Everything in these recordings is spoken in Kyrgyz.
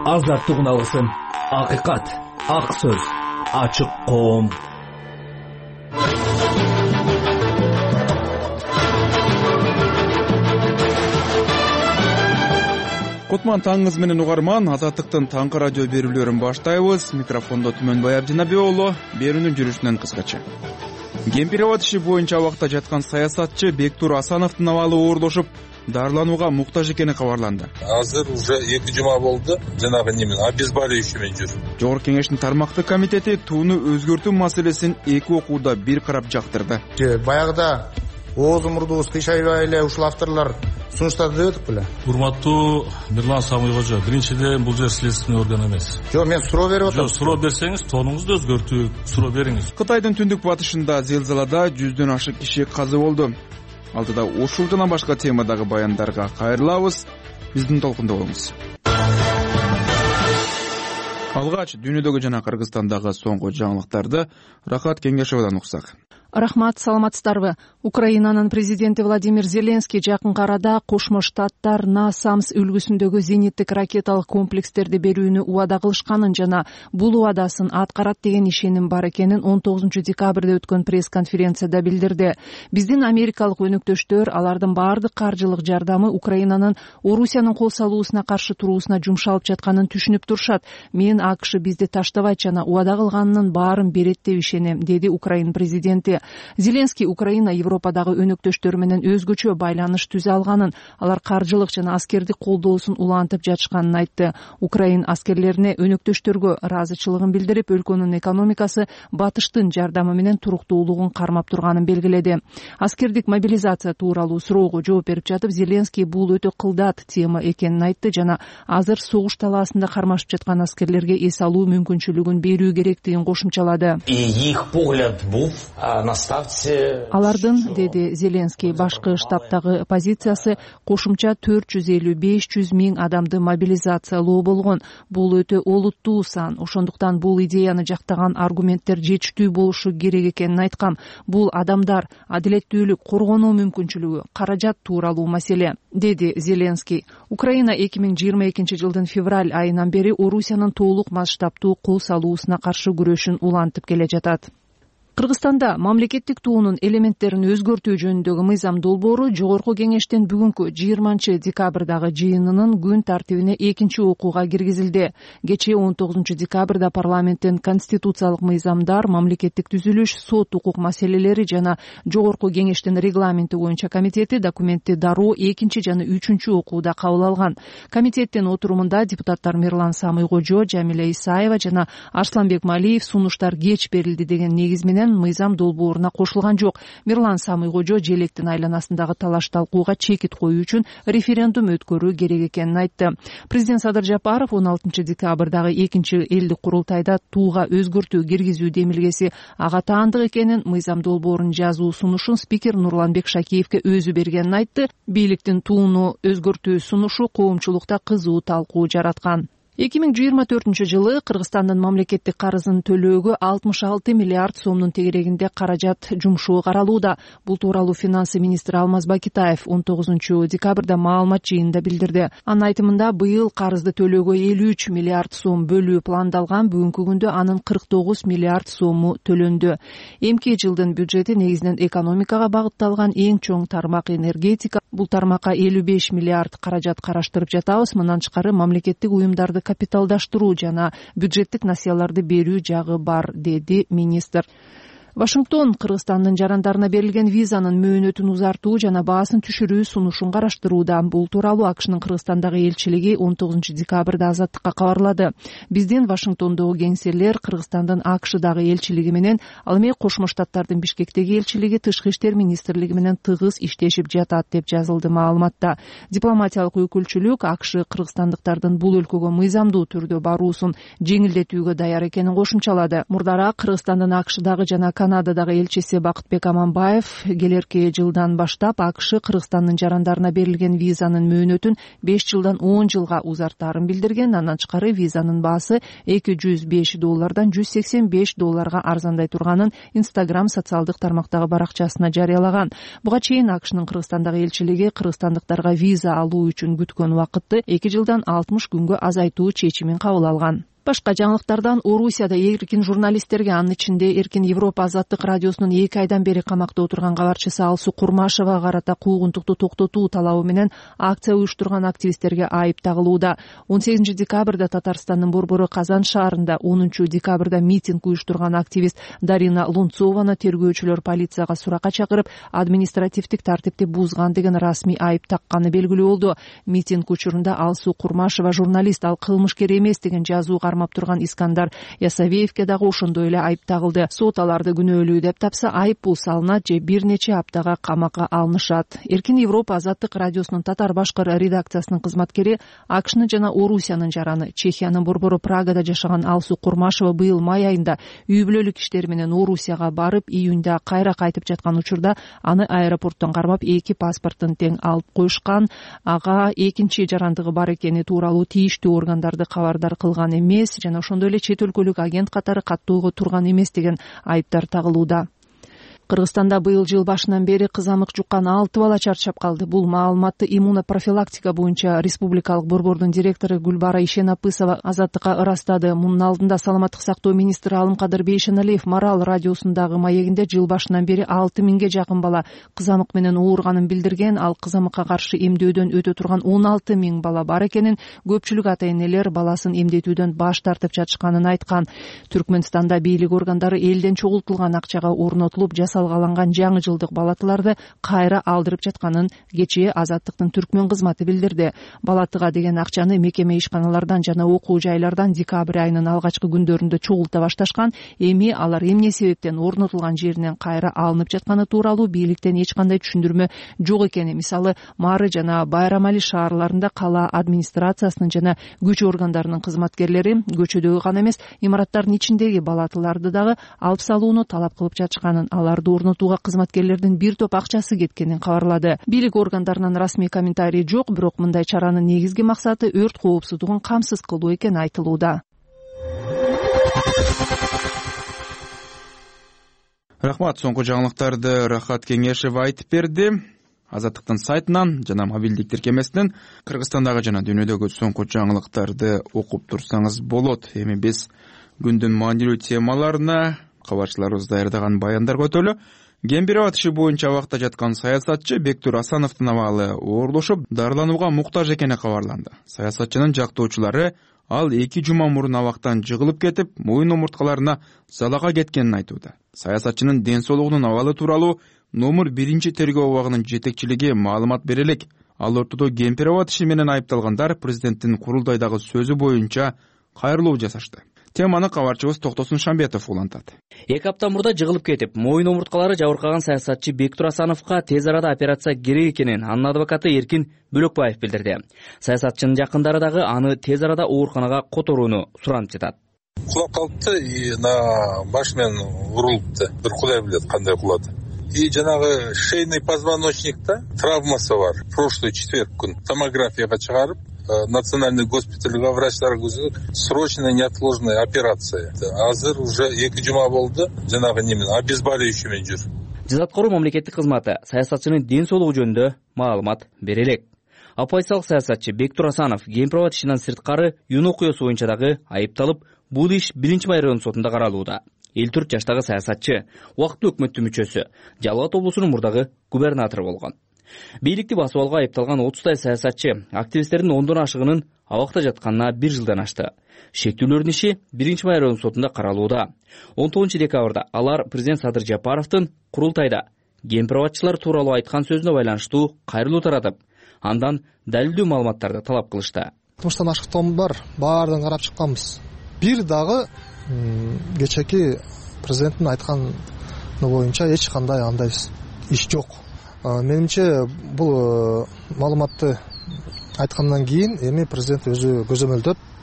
азаттыгын алсын. Акыйкат, ак сөз, ачык коом. Кутман таңыңыз менен угарман, Азаттыктын таңкы радио берүүлөрүн баштайбыз. Микрофондо Түмөнбай Абдинабек уулу, берүүнүн жүрүшүнөн кыскача. Кемпиребад иши боюнча абакта жаткан саясатчы Бектур Асановдун абалы оорлошуп, дарыланууга муктаж экени кабарланды. Азыр уже 2 жума болду, жанагы немен обезболивающиймен жүр. Жогорку кеңештин тармактык комитети тууну өзгөртүү маселесин 2 окууда бир карап жактырды. Баягыда ооз мурдубуз кыйшайбай эле ушул авторлор сунуштады деп өтүп беле. Урматтуу Мирлан Самый кожо, биринчиден бул жер следственный орган эмес. Жок, мен суроо берип атам. Жок, суроо берсеңиз, тонуңузду өзгөртүп, суроо бериңиз. Кытайдын түндүк батышында зелзалада 100дөн ашык киши каза болду. Алдыда ушул жана башка темадагы баяндарга кайрылабыз. Биздин толкунда болуңуз. Алгач дүйнөдөгү жана Кыргызстандагы соңку жаңылыктарды Рахат Кеңешовдон уксак. Рахмат, саламатсыздарбы. Украинанын президенти Владимир Зеленский жакынкы арада Кошмо Штаттар НАСАМС үлгүсүндөгү зениттик ракеталык комплекстерди берүүнү убада кылышканын жана бул убадасын аткарат деген ишеним бар экенин 19 декабрда өткөн пресс-конференцияда билдирди. Биздин америкалык өнөктөштөр алардын баардык каржылык жардамы Украинанын Орусиянын кол салуусуна каршы туруусуна жумшалып жатканын түшүнүп турушат. Мен АКШ бизди таштабайт жана убада кылганынын баарын берет деп ишенем, деди Украин президенти. Зеленский Украина Европадагы өнөктөштөр менен өзгөчө байланыш түзө алганын, алар каржылык жана аскердик колдоосун улантып жатышканын айтты. Украин аскерлерине өнөктөштөргө ыраазычылыгын билдирип, өлкөнүн экономикасы батыштын жардамы менен туруктуулугун кармап турганын белгиледи. Аскердик мобилизация тууралуу суроого жооп берип жатып, Зеленский бул өтө кылдат тема экенин айтты жана азыр согуш талаасында кармашып жаткан аскерлерге эс алуу мүмкүнчүлүгүн берүү керектигин кошумчалады. Алардын, деди Зеленский, башкы штабтагы позициясы кошумча 450-500 миң адамды мобилизациялоо болгон. Бул өтө олуттуу сан. Ошондуктан бул идеяны жактаган аргументтер жетиштүү болушу керек экенин айткам. Бул адамдар, адилеттүүлүк, коргонуу мүмкүнчүлүгү, каражат тууралуу маселе, деди Зеленский. Украина 2022 жылдын февраль айынан бери Орусиянын толук масштабтуу кол салуусуна каршы күрөшүн улантып келе жатат. Кыргызстанда мамлекеттик туунун элементтерин өзгөртүү жөнүндөгү мыйзам долбоору жогорку кеңештин бүгүнкү 20 декабрдагы жыйынынын күн тартибине 2 окууга киргизилди. Кечээ 19 декабрда парламенттин конституциялык мыйзамдар, мамлекеттик түзүлүш, сот укук маселелери жана жогорку кеңештин регламенти боюнча комитети документти дароо 2 жана 3 окууда кабыл алган. Комитеттин отурумунда депутаттар Мирлан Самый кожо, Жамиля Исаева жана Арсланбек Малиев сунуштар кеч берилди деген негиз менен мыйзам долбооруна кошулган жок. Мирлан Самый кожо желектин айланасындагы талаш талкууга чекит коюу үчүн референдум өткөрүү керек экенин айтты. Президент Садыр Жапаров 16 декабрдагы 2 элдик курултайда тууга өзгөртүү киргизүү демилгеси ага таандык экенин, мыйзам долбоорун жазуу сунушун спикер Нурланбек Шакиевке өзү бергенин айтты. Бийликтин тууну өзгөртүү сунушу коомчулукта кызуу талкуу жараткан. 2024 жылы Кыргызстандын мамлекеттик карызын төлөөгө 66 миллиард сомдун тегерегинде каражат жумшоо каралууда. Бул тууралуу финансы министри Алмаз Бакитаев 19 декабрда маалымат жыйынында билдирди. Анын айтымында быйыл карызды төлөөгө 53 миллиард сом бөлүү пландалган, бүгүнкү күндө анын 49 миллиард сому төлөндү. Эмки жылдын бюджети негизинен экономикага багытталган, эң чоң тармак энергетика. Бул тармакка 55 миллиард каражат караштырып жатабыз. Мындан тышкары мамлекеттик уюмдарды капиталдаштыруу жана бюджеттик насыяларды берүү жагы бар, деди министр. Вашингтон Кыргызстандын жарандарына берилген визанын мөөнөтүн узартуу жана баасын түшүрүү сунушун караштырууда. Бул тууралуу АКШнын Кыргызстандагы элчилиги 19 декабрда Азаттыкка кабарлады. Биздин Вашингтондогу кеңселер Кыргызстандын АКШдагы элчилиги менен, ал эми Кошмо Штаттардын Бишкектеги элчилиги Тышкы иштер министрлиги менен тыгыз иштешип жатат деп жазылды маалыматта. Дипломатиялык өкүлчүлүк АКШ кыргызстандыктардын бул өлкөгө мыйзамдуу түрдө баруусун жеңилдетүүгө даяр экенин кошумчалады. Мурдара Кыргызстандын АКШдагы жана Канададагы элчиси Бакытбек Аманбаев келерки жылдан баштап АКШ Кыргызстандын жарандарына берилген визанын мөөнөтүн 5 жылдан 10 жылга узартаарын билдирген. Андан тышкары визанын баасы $205 $185 арзандай турганын Instagram социалдык тармактагы баракчасына жарыялаган. Буга чейин АКШнын Кыргызстандагы элчилиги кыргызстандыктарга виза алуу үчүн күткөн убакытты 2 жылдан 60 күнгө азайтуу чечимин кабыл алган. Башка жаңылыктардан Орусияда эркин журналисттерге, анын ичинде Эркин Европа азаттык радиосунун 2 айдан бери камакта отурган кабарчысы Алсу Курмашевага карата куугунтукту токтотуу талабы менен акция уюштурган активисттерге айып тагылууда. 18 декабрда Татарстандын борбору Казан шаарында, 10 декабрда митинг уюштурган активист Дарина Лунцованы тергөөчүлөр полицияга суракка чакырып, административдик тартипти бузган деген расмий айып такканы белгилүү болду. Митинг учурунда Алсу Курмашева журналист, ал кылмышкер эмес деген жазуу кармап турган Искандар Ясавеевке дагы ошондой эле айып тагылды. Сот аларды күнөөлүү деп тапса, айып бул салынат же бир нече аптага камакка алынышат. Эркин Европа азаттык радиосунун татар башкыр редакциясынын кызматкери, АКШны жана Орусиянын жараны, Чехиянын борбору Прагада жашаган Алсу Курмашева быйыл май айында үй бүлөлүк иштери менен Орусияга барып, июнда кайра кайтып жаткан учурда аны аэропорттон кармап 2 паспортун тең алып коюшкан. Ага экинчи жарандыгы бар экени тууралуу тийиштүү органдарды кабардар кылган эмес жана ошондой эле чет өлкөлүк агент катары каттоого турган эмес деген айыптар тагылууда. Кыргызстанда быйыл жыл башынан бери кызамык жуккан 6 бала чарчап калды. Бул маалыматты иммунопрофилактика боюнча республикалык борбордун директору Гүлбара Ишенапысова азаттыкка ырастады. Мунун алдында саламаттык сактоо министри Алымкадыр Бейшеналиев Марал радиосундагы маегинде жыл башынан бери 6000ге жакын бала кызамык менен ооруганын билдирген. Ал кызамыкка каршы эмдөөдөн өтө турган 16000 бала бар экенин, көпчүлүк ата-энелер баласын эмдетүүдөн баш тартып жатышканын айткан. Түркмөнстанда бийлик органдары элден чогултулган акчага орнотулуп жасалгаланган жаңы жылдык балатыларды кайра алдырып жатканын кечээ Азаттыктын Түркмөн кызматы билдирди. Балатыга деген акчаны мекеме ишканалардан жана окуу жайлардан декабрь айынын алгачкы күндөрүндө чогулта башташкан. Эми алар эмне себептен орнотулган жеринен кайра алынып жатканы тууралуу бийликтен эч кандай түшүндүрмө жок экени. Мисалы, Мары жана Байрамали шаарларында кала администрациясынын жана күч органдарынын кызматкерлери көчөдөгү гана эмес, имараттардын ичиндеги балатыларды дагы алып салууну талап кылып жатышканын, аларды орнотууга кызматкерлердин бир топ акчасы кеткенин кабарлады. Бийлик органдарынан расмий комментарий жок, бирок мындай чаранын негизги максаты өрт коопсуздугун камсыз кылуу экени айтылууда. Рахмат, соңку жаңылыктарды Рахат Кеңешев айтып берди. Азаттыктын сайтынан жана мобилдик тиркемесинен Кыргызстандагы жана дүйнөдөгү соңку жаңылыктарды окуп турсаңыз болот. Эми биз күндүн маанилүү темаларына кабарчыларыбыз даярдаган баяндарга өтөлү. Кемпирова иши боюнча абакта жаткан саясатчы Бектур Асановдун абалы оорлошуп, дарыланууга муктаж экени кабарланды. Саясатчынын жактоочулары ал 2 жума мурун абактан жыгылып кетип, моюн омурткаларына залага кеткенин айтууда. Саясатчынын ден соолугунун абалы тууралуу номер 1 тергөө абагынын жетекчилиги маалымат бере элек. Ал ортодо Кемпирова иши менен айыпталгандар президенттин курултайдагы сөзү боюнча кайрылуу жасашты. Теманы кабарчыбыз Токтосун Шамбетов улантат. 2 апта мурда жыгылып кетип, моюн омурткалары жабыркаган саясатчы Бектур Асановго тез арада операция керек экенин анын адвокаты Эркин Бөлөкбаев билдирди. Саясатчынын жакындары дагы аны тез арада ооруканага которууну суранып жатат. Кулап калыпты и на баш менен урулупту. Бир Кудай билет кандай кулады. И жанагы шейный позвоночникта травмасы бар. Прошлый четверг күн томографияга чыгарып, национальный госпитальга врачлар көзү срочная неотложная операция. Азыр уже 2 жума болду. Жанагы немен обезболивающий менен жүр. Жазаткоруу мамлекеттик кызматы саясатчынын ден соолугу жөнүндө маалымат бере элек. Оппозициялык саясатчы Бектур Асанов Кемпирова ишинен сырткары юун окуясы боюнча дагы айыпталып, бул иш 1 район сотунда каралууда. 54 жаштагы саясатчы убакыттуу өкмөттүн мүчөсү, Жалал Абад облусунун мурдагы губернатору болгон. Бийликти басып алууга айыпталган 30 саясатчы активисттердин 10дон ашыгынын абакта жатканына 1 жылдан ашты. Шектүүлөрдүн иши 1 район сотунда каралууда. 19 декабрда алар президент Садыр Жапаровдун курултайда Кемпировачылар тууралуу айткан сөзүнө байланыштуу кайрылуу таратып, андан далилдүү маалыматтарды талап кылышты. Тумуштан ашыктоом бар, баардыгын карап чыкканбыз. Бир дагы кечеки президенттин айтканы боюнча эч кандай андай иш жок. Менимче бул маалыматты айткандан кийин эми президент өзү көзөмөлдөп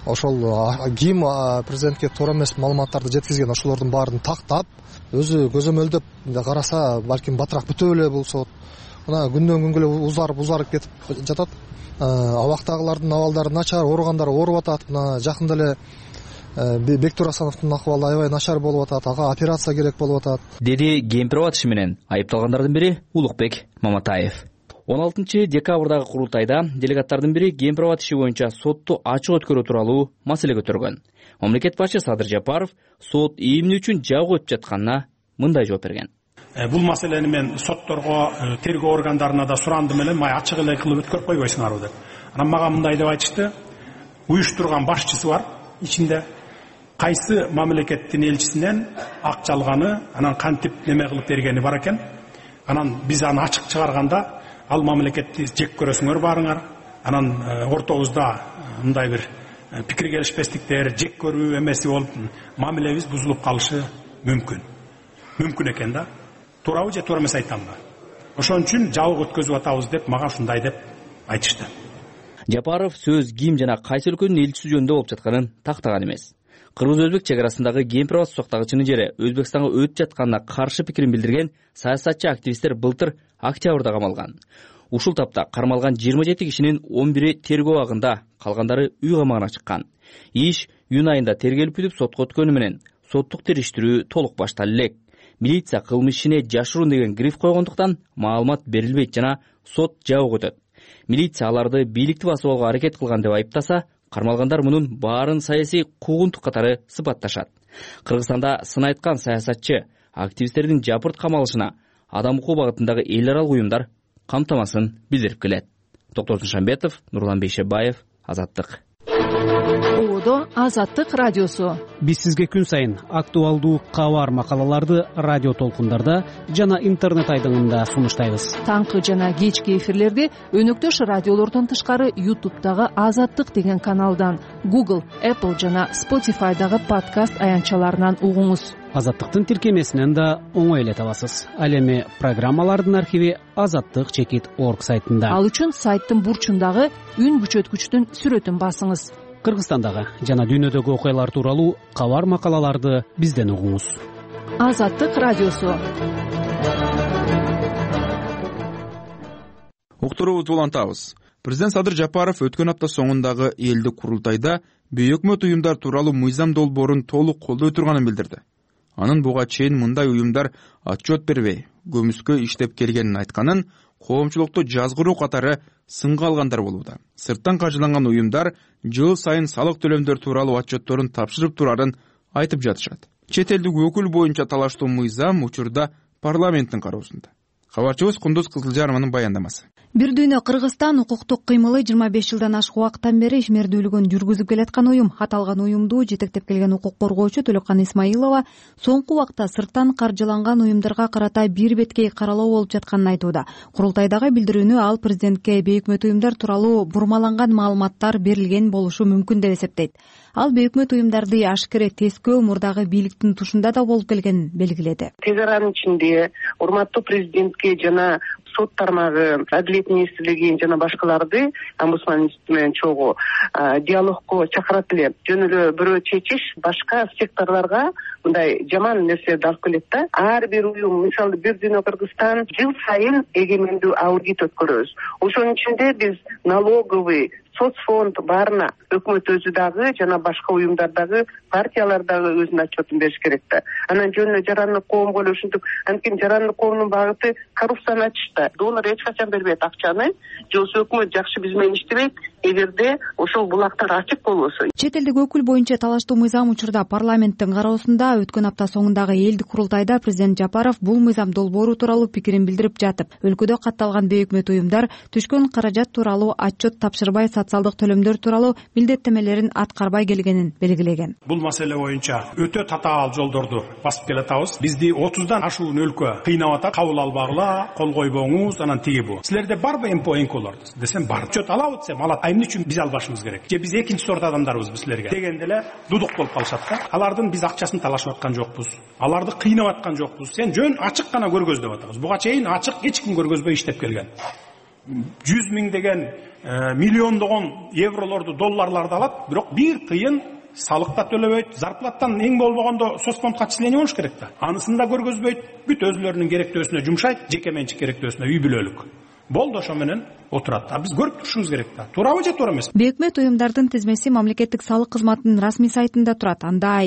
ошол ким президентке туура эмес маалыматтарды жеткизген ошолордун баарын тактап өзү көзөмөлдөп караса балким батыраак бүтө эле болсо мына күндөн күнгө эле узарып кетип жатат. Абактагылардын абалдары начар, ооругандар ооруп атат. Мына жакында эле Бектур Асановдун акыбалы аябай начар болуп атат, ага операция керек болуп атат, деди Кемпирова иши менен айыпталгандардын бири Улукбек Маматаев. 16 декабрдагы курултайда делегаттардын бири Кемпирова иши боюнча сотту ачык өткөрүү тууралуу маселе көтөргөн. Мамлекет башчы Садыр Жапаров сот ийимни үчүн жабык өтүп жатканына мындай жооп берген. Бул маселени мен сотторго, тергөө органдарына да сурандым эле, май ачык эле кылып өткөрүп койбойсуңарбы деп. Анан мага мындай деп айтышты: уюштурган башчысы бар, ичинде кайсы мамлекеттин элчисинен акча алганы, анан кантип неме кылып бергени бар экен. Анан биз аны ачык чыгарганда ал мамлекетти жек көрөсүңөр баарыңар. Анан ортобузда мындай бир пикир келишпестиктер, жек көрүү эмеси болуп, мамилебиз бузулуп калышы мүмкүн. Мүмкүн экен да. Туурабы же туура эмес айтамбы? Ошон үчүн жабык өткөзүп атабыз деп мага ушундай деп айтышты. Жапаров сөз ким жана кайсы өлкөнүн элчиси жөнүндө болуп жатканын тактаган эмес. Кыргыз-өзбек чек арасындагы Кемпирова сактагычынын жери Өзбекстанга өтүп жатканына каршы пикирин билдирген саясатчы активисттер былтыр октябрда камалган. Ушул тапта кармалган 27 кишинин 11-и тергөө абагында, калгандары үй камагына чыккан. Иш июнь айында тергелип бүтүп сотко өткөнү менен соттук териштирүү толук башталып элек. Милиция кылмыш ишине жашыруун деген гриф койгондуктан маалымат берилбейт жана сот жабык өтөт. Милиция аларды бийликти басып алууга аракет кылган деп айыптаса, кармалгандар мунун баарын саясий куугунтук катары сыпатташат. Кыргызстанда сын айткан саясатчы активисттердин жапырт камалышына адам укугу багытындагы эл аралык уюмдар камтамасын билдирип келет. Токтосун Шамбетов, Нурлан Бейшебаев, Азаттык. Азаттык радиосу. Биз сизге күн сайын актуалдуу кабар макалаларды радио толкундарда жана интернет айдыңында сунуштайбыз. Таңкы жана кечки эфирлерди өнөктөш радиолордон тышкары YouTube'дагы Азаттык деген каналдан, Google, Apple жана Spotify'дагы подкаст аянтчаларынан угуңуз. Азаттыктын тиркемесинен да оңой эле табасыз. Ал эми программалардын архиви azattik.org сайтында. Ал үчүн сайттын бурчундагы үн күчөткүчтүн сүрөтүн басыңыз. Кыргызстандагы жана дүйнөдөгү окуялар тууралуу кабар макалаларды бизден угуңуз. Азаттык радиосу. Уктуруубузду улантабыз. Президент Садыр Жапаров өткөн апта соңундагы элдик курултайда бейөкмөт уюмдар тууралуу мыйзам долбоорун толук колдой турганын билдирди. Анын буга чейин мындай уюмдар отчет бербей, көмүскө иштеп келгенин айтканын, коомчулукту жазгыруу катары сынга алгандар болууда. Сырттан каржыланган уюмдар жыл сайын салык төлөмдөр тууралуу отчетторун тапшырып турарын айтып жатышат. Чет элдик өкүл боюнча талаштуу мыйзам учурда парламенттин кароосунда. Кабарчыбыз Кундуз Кызылжарованын баяндамасы. Бир дүйнө Кыргызстан укуктук кыймылы 25 жылдан ашык убакыттан бери ишмердүүлүгүн жүргүзүп келаткан уюм. Аталган уюмду жетектеп келген укук коргоочу Төлөкан Исмаилова соңку убакта сырттан каржыланган уюмдарга карата бир беткей каралоо болуп жатканын айтууда. Курултайдагы билдирүүнү ал президентке бейөкмөт уюмдар тууралуу бурмаланган маалыматтар берилген болушу мүмкүн деп эсептейт. Ал бейөкмөт уюмдарды ашкере тескөө мурдагы бийликтин тушунда да болуп келгенин белгиледи. Тез аранын ичинде урматтуу президентке жана сот тармагы, Адилет министрлиги жана башкаларды омбудсман институту менен чогуу диалогко чакырат эле. Жөн эле бирөө чечиш башка секторлорго мындай жаман нерселерди алып келет да. Ар бир уюм, мисалы бир дүйнө Кыргызстан жыл сайын эгемендүү аудит өткөрөбүз. Ошонун ичинде биз налоговый, соцфонд баарына өкмөт өзү дагы жана башка уюмдардагы партиялар дагы өзүнүн отчетун бериш керек да. Анан жөн эле жарандык коомго эле ушинтип, анткени жарандык коомдун багыты коррупцияны ачышта. Донор эч качан бербейт акчаны, же болбосо өкмөт жакшы биз менен иштебейт. Эгерде ошол булактар ачык болбосо. Чет элдик өкүл боюнча талаштуу мыйзам учурда парламенттин кароосунда. Өткөн апта соңундагы элдик курултайда президент Жапаров бул мыйзам долбоору тууралуу пикирин билдирип жатып, өлкөдө катталган бейөкмөт уюмдар түшкөн каражат тууралуу отчет тапшырбай, социалдык төлөмдөр тууралуу милдеттемелерин аткарбай келгенин белгилеген. Бул маселе боюнча өтө татаал жолдорду басып келатабыз. Бизди 30дан ашуун өлкө кыйнап атат. Кабыл албагыла, кол койбоңуз, анан тиги бу. Силерде барбы МПО-нколор десем бар. Отчет алабы десем алат. Эмне үчүн биз албашыбыз керек? Же биз экинчи сорт адамдарбызбы силерге? Дегенде эле дудук болуп калышат да. Алардын биз акчасын талашып аткан жокпуз. Аларды кыйнап аткан жокпуз. Сен жөн ачык гана көргөздөп атабыз. Буга чейин ачык эч ким көргөзбөй иштеп келген. 100 миңдеген миллиондогон евролорду, долларларды алат, бирок бир тыйын салык да төлөбөйт, зарплаттан эң болбогондо соцфондко отчисление болуш керек да. Анысын да көргөзбөйт, бүт өзүлөрүнүн керектөөсүнө жумшайт, жеке менчик керектөөсүнө, үй бүлөлүк. Болду, ошо менен отурат. Биз көрүп турушубуз керек да. Туурабы же туура эмеспи? Бейөкмөт уюмдардын тизмеси мамлекеттик салык кызматынын расмий сайтында турат. Анда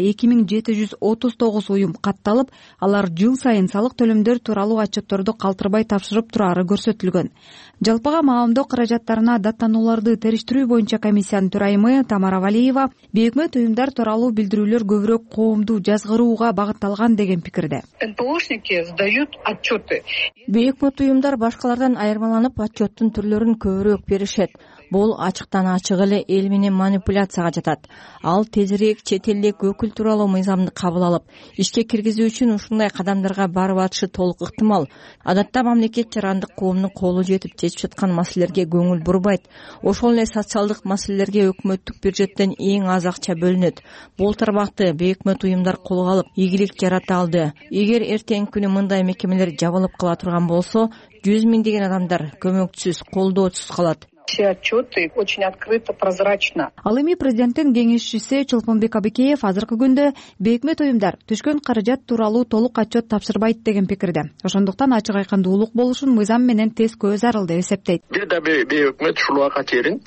2739 уюм катталып, алар жыл сайын салык төлөмдөр тууралуу отчетторду калтырбай тапшырып турары көрсөтүлгөн. Жалпыга маамдоо каражаттарына даттанууларды териштирүү боюнча комиссиянын төрайымы Тамара Валиева бейөкмөт уюмдар тууралуу билдирүүлөр көбүрөөк коомду жазгырууга багытталган деген пикирде. НПОшники сдают отчеты. Бейөкмөт уюмдар башкалардан айырмаланып, отчеттун түрлөрүн көбүрөөк беришет. Бул ачыктан ачык эле эл менен манипуляцияга жатат. Ал тезирээк чет элдик өкүл тууралуу мыйзамды кабыл алып, ишке киргизүү үчүн ушундай кадамдарга барып атышы толук ыктымал. Адатта мамлекет жарандык коомдун колу жетип чечип жаткан маселелерге көңүл бурбайт. Ошол эле социалдык маселелерге өкмөттүк бюджеттен эң аз акча бөлүнөт. Бул тармакты бейөкмөт уюмдар колго алып, ийгилик жарата алды. Эгер эртеңки күнү мындай мекемелер жабылып кала турган болсо, 100 миңдеген адамдар көмөкчүсүз, колдоочусуз калат. Все отчеты очень открыто, прозрачно. Ал эми президенттин кеңешчиси Чолпонбек Абекеев азыркы күндө бейөкмөт уюмдар түшкөн каражат тууралуу толук отчет тапшырбайт деген пикирде. Ошондуктан ачык айкындуулук болушун мыйзам менен тескөө зарыл деп эсептейт. Бир да бейөкмөт ушул убакка чейин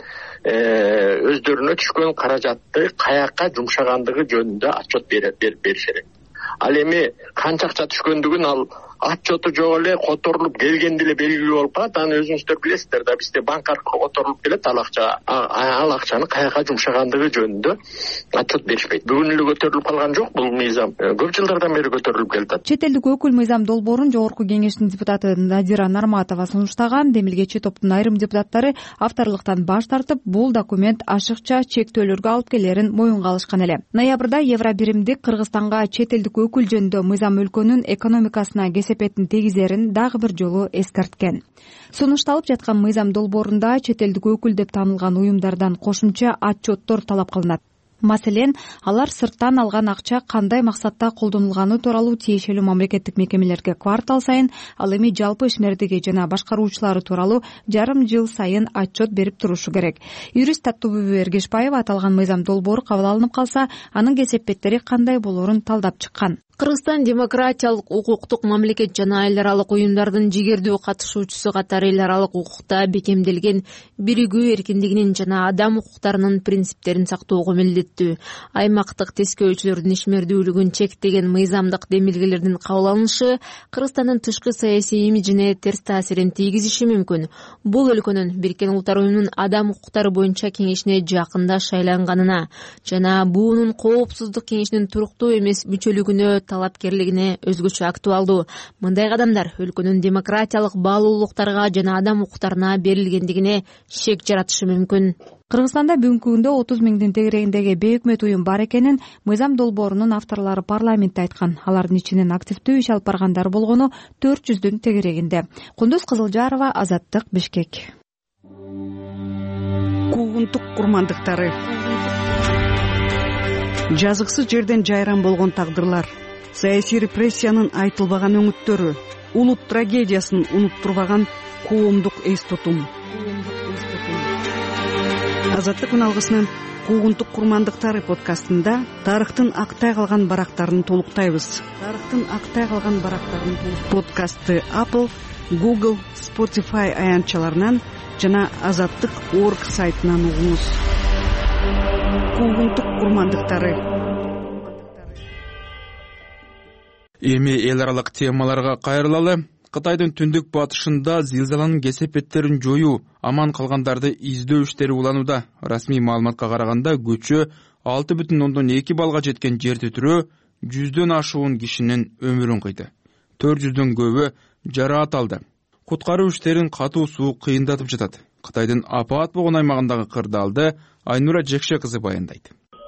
өздөрүнө түшкөн каражатты каякка жумшагандыгы жөнүндө отчет бериш керек. Ал эми канча акча түшкөндүгүн ал отчету жок эле которулуп келгенде эле белгилүү болуп калат. Аны өзүңүздөр билесиздер да, бизде банк аркылуу которулуп келет, ал акчаны каяка жумшагандыгы жөнүндө отчет беришпейт. Бүгүн эле көтөрүлүп калган жок, бул мыйзам көп жылдардан бери көтөрүлүп келатат. Чет элдик өкүл мыйзам долбоорун жогорку кеңештин депутаты Надира Нарматова сунуштаган. Демилгечи топтун айрым депутаттары авторлуктан баш тартып, бул документ ашыкча чектөөлөргө алып келерин моюнга алышкан эле. Ноябрда евро биримдик Кыргызстанга чет элдик өкүл жөнүндө мыйзам өлкөнүн экономикасына кесепетин тийгизерин дагы бир жолу эскерткен. Сунушталып жаткан мыйзам долбоорунда чет элдик өкүл деп таанылган уюмдардан кошумча отчеттор талап кылынат. Маселен, алар сырттан алган акча кандай максатта колдонулганы тууралуу тиешелүү мамлекеттик мекемелерге квартал сайын, ал эми жалпы ишмердиги жана башкаруучулары тууралуу жарым жыл сайын отчет берип турушу керек. Юрист Таттыбүбү Эргешбаева аталган мыйзам долбоору кабыл алынып калса, анын кесепеттери кандай болорун талдап чыккан. Кыргызстан демократиялык, укуктук, мамлекет жана эл аралык уюмдардын жигердүү катышуучусу катары эл аралык укукта бекемделген биригүү эркиндигинин жана адам укуктарынын принциптерин сактоого милдеттүү. Аймактык тескөөчүлөрдүн ишмердүүлүгүн чектеген мыйзамдык демилгелердин кабыл алынышы Кыргызстандын тышкы саясий имиджине терс таасирин тийгизиши мүмкүн. Бул өлкөнүн Бириккен Улуттар уюмунун адам укуктары боюнча кеңешине жакында шайланганына жана буунун коопсуздук кеңешинин туруктуу эмес мүчөлүгүнө талапкерлигине өзгөчө актуалдуу. Мындай кадамдар өлкөнүн демократиялык баалуулуктарга жана адам укуктарына берилгендигине шек жаратышы мүмкүн. Кыргызстанда бүгүнкү күндө 30 миңдин тегерегиндеги бейөкмөт уюм бар экенин мыйзам долбоорунун авторлору парламентте айткан. Алардын ичинен активдүү иш алып баргандар болгону 400дүн тегерегинде. Кундуз Кызылжарова, Азаттык, Бишкек. Куугунтук курмандыктары. Жазыксыз жерден жайран болгон тагдырлар, саясий репрессиянын айтылбаган өңүттөрү, улут трагедиясын унуттурбаган коомдук эс тутум. Азаттык алгысынын Куугунтук курмандыктары подкастында тарыхтын актай калган барактарын толуктайбыз. Подкастты Apple, Google, Spotify аянтчаларынан жана Азаттык.org сайтынан угуңуз. Куугунтук курмандыктары. Эми эл аралык темаларга кайрылалы. Кытайдын түндүк батышында зилзаланын кесепеттерин жоюу, аман калгандарды издөө иштери уланууда. Расмий маалыматка караганда көчө 6,2 балга жеткен жер титирөө 100дөн ашуун кишинин өмүрүн кыйды. 400дөн көбү жараат алды. Куткаруу иштерин катуу суу кыйындатып жатат. Кытайдын апаат болгон аймагындагы кырдаалды Айнура Жекше кызы баяндайт.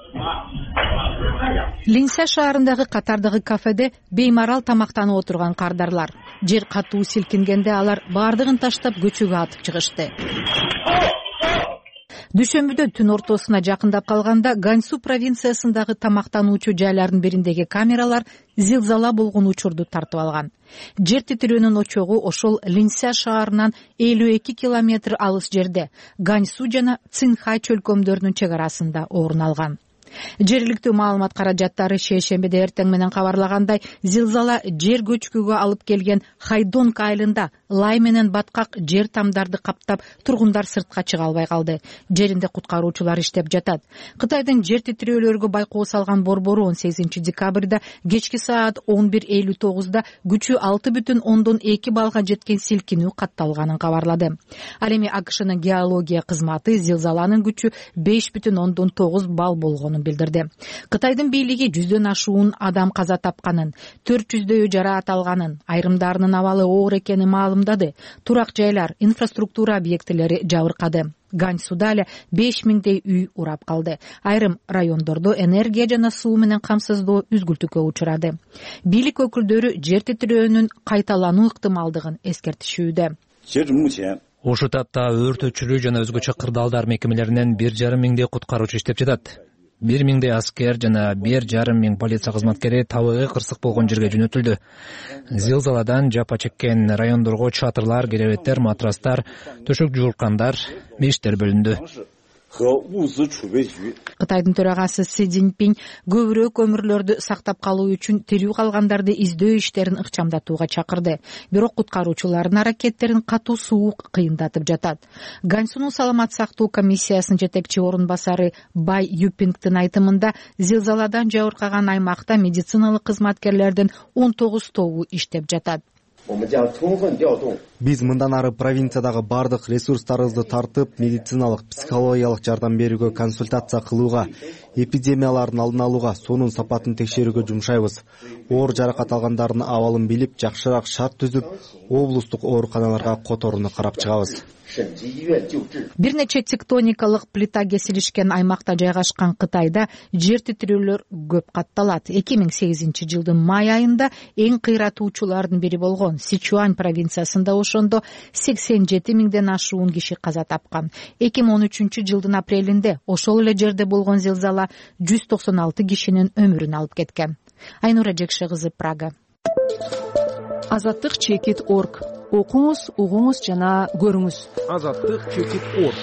Линься шаарындагы катардагы кафеде беймарал тамактанып отурган кардарлар. Жер катуу силкингенде алар баардыгын таштап көчөгө атып чыгышты. Дүйшөмбүдө түн ортосуна жакындап калганда Ганьсу провинциясындагы тамактануучу жайлардын бириндеги камералар зилзала болгон учурду тартып алган. Жер титирөөнүн очогу ошол Линся шаарынан 52 километр алыс жерде Ганьсу жана Цинхай чөлкөмдөрүнүн чек арасында орун алган. Жергиликтүү маалымат каражаттары шейшембиде эртең менен кабарлагандай, зилзала жер көчкүгө алып келген Хайдонг айылында лай менен баткак жер тамдарды каптап, тургундар сыртка чыга албай калды. Жеринде куткаруучулар иштеп жатат. Кытайдын жер титирөөлөргө байкоо салган борбору 18 декабрда кечки саат 11:59 күчү 6,2 баллга жеткен силкинүү катталганын кабарлады. Ал эми АКШнын геология кызматы зилзаланын күчү 5,9 балл болгонун билдирди. Кытайдын бийлиги 100дөн ашуун адам каза тапканын, 400дөйү жараат алганын, айрымдарынын абалы оор экенин маалымдады. Турак жайлар, инфраструктура объектилери жабыркады. Ганьсуда эле 5000дей үй урап калды. Айрым райондордо энергия жана суу менен камсыздоо үзгүлтүккө учурады. Бийлик өкүлдөрү жер титирөөнүн кайталануу ыктымалдыгын эскертишүүдө. Ошол тапта өрт өчүрүү жана өзгөчө кырдаалдар мекемелеринен 1,5 миңдей куткаруучу иштеп жатат. 1,000 аскер жана 1,5 миң полиция кызматкери табыгы кырсык болгон жерге жөнөтүлдү. Зилзаладан жапа чеккен райондорго чатырлар, керебеттер, матрастар, төшөк жууркандар, мештер бөлүндү. Кытайдын төрагасы Си Цзиньпин көбүрөөк көмүрлөрдү сактап калуу үчүн тирүү калгандарды издөө иштерин ыкчамдатууга чакырды. Бирок куткаруучулардын аракеттерин катуу суук кыйындатып жатат. Ганьсунун саламат сактоо комиссиясынын жетекчи орун басары Бай Юпингдин айтымында, зилзаладан жабыркаган аймакта медициналык кызматкерлердин 19 тобу иштеп жатат. Биз мындан ары провинциядагы бардык ресурстарыбызды тартып, медициналык, психологиялык жардам берүүгө, консультация кылууга, эпидемиялардын алдын алууга, суунун сапатын текшерүүгө жумшайбыз. Оор жаракат алгандардын абалын билип, жакшыраак шарт түзүп, облустук ооруканаларга которууну карап чыгабыз. Бир нече тектоникалык плита кесилишкен аймакта жайгашкан Кытайда жер титирөөлөр көп катталат. 2008 жылдын май айында эң кыйратуучулардын бири болгон Сичуань провинциясында ошондо 87 миңден ашуун киши каза тапкан. 2013 жылдын апрелинде ошол эле жерде болгон зилзала 196 кишинин өмүрүн алып кеткен. Айнура Жекше кызы, Прага. Азаттык чекит.org. Окуңуз, угуңуз жана көрүңүз. Азаттык чекит.org.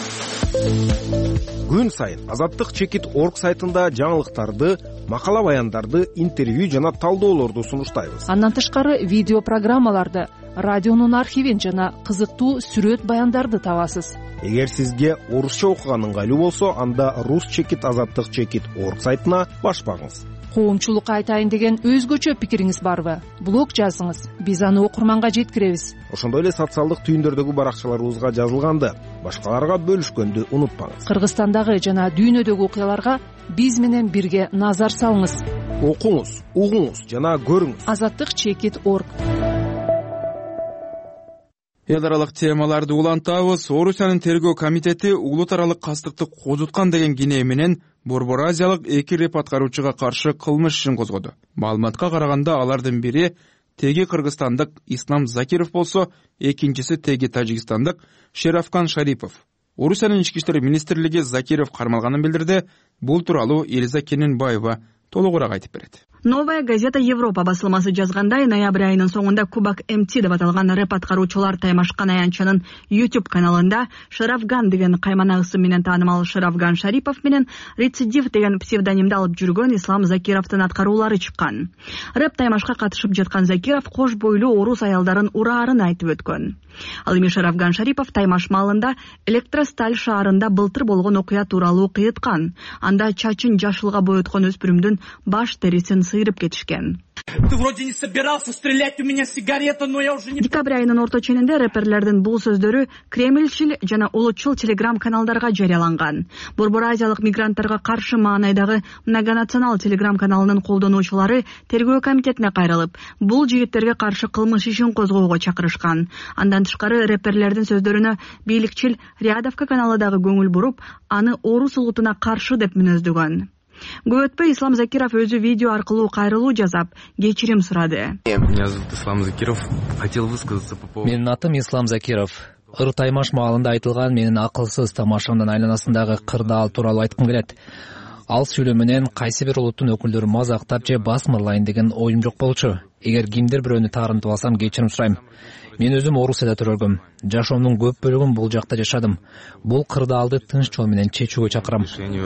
Күн сайын Азаттык чекит.org сайтында жаңылыктарды, макала баяндарды, интервью жана талдоолорду сунуштайбыз. Андан тышкары видео программаларды, радионун архивин жана кызыктуу сүрөт баяндарды табасыз. Эгер сизге орусча окуган ыңгайлуу болсо, анда рус чекит азаттык чекит.org сайтына баш багыңыз. Коомчулукка айтайын деген өзгөчө пикириңиз барбы? Блог жазыңыз, биз аны окурманга жеткиребиз. Ошондой эле социалдык түйүндөрдөгү баракчаларыбызга жазылганды, башкаларга бөлүшкөндү унутпаңыз. Кыргызстандагы жана дүйнөдөгү окуяларга биз менен бирге назар салыңыз. Окуңуз, угуңуз жана көрүңүз. Азаттык чекит.org. Эл аралык темаларды улантабыз. Орусиянын тергөө комитети улут аралык кастыкты козуткан деген кинее менен Борбор Азиялык 2 реп аткаруучуга каршы кылмыш ишин козгоду. Маалыматка караганда алардын бири теги кыргызстандык Ислам Закиров болсо, экинчиси теги тажикстандык Шерафкан Шарипов. Орусиянын ички иштер министрлиги Закиров кармалганын билдирди. Бул тууралуу Элиза Кененбаева толугураак айтып берет. Новая газета Европа басылмасы жазгандай, ноябрь айынын соңунда Кубак МТ деп аталган рэп аткаруучулар таймашкан аянтчанын YouTube каналында Шарафган деген каймана ысым менен таанымал Шарафган Шарипов менен Рецидив деген псевдонимди алып жүргөн Ислам Закировдун аткаруулары чыккан. Рэп таймашка катышып жаткан Закиров кош бойлуу орус аялдарын ураарын айтып өткөн. Ал эми Шарафган Шарипов таймаш маалында Электросталь шаарында былтыр болгон окуя тууралуу кыйыткан. Анда чачын жашылга боёткон өспүрүмдүн баш терисин сыйрып кетишкен. Ты вроде не собирался стрелять, у меня сигарета, но я уже не... Декабрь айынын орто ченинде рэперлердин бул сөздөрү Кремльчил жана улутчул телеграм каналдарга жарыяланган. Борбор Азиялык мигранттарга каршы маанайдагы многонационал телеграм каналынын колдонуучулары тергөө комитетине кайрылып, бул жигиттерге каршы кылмыш ишин козгоого чакырышкан. Андан тышкары рэперлердин сөздөрүнө бийликчил Рядовка каналы дагы көңүл буруп, аны орус улутуна каршы деп мүнөздөгөн. Көп өтпөй Ислам Закиров өзү видео аркылуу кайрылуу жасап, кечирим сурады. Меня зовут Ислам Закиров. Хотел высказаться по поводу... Менин атым Ислам Закиров. Ыр Таймаш маалында айтылган менин акылсыз тамашамдын айланасындагы кырдаал тууралуу айткым келет. Ал сүйлөө менен кайсы бир улуттун өкүлдөрү мазактап же басмырлайын деген оюм жок болчу. Эгер кимдир бирөөнү таарынтып алсам кечирим сурайм. Мен өзүм Орусияда төрөлгөм. Жашоомдун көп бөлүгүн бул жакта жашадым. Бул кырдаалды тынч жол менен чечүүгө чакырам.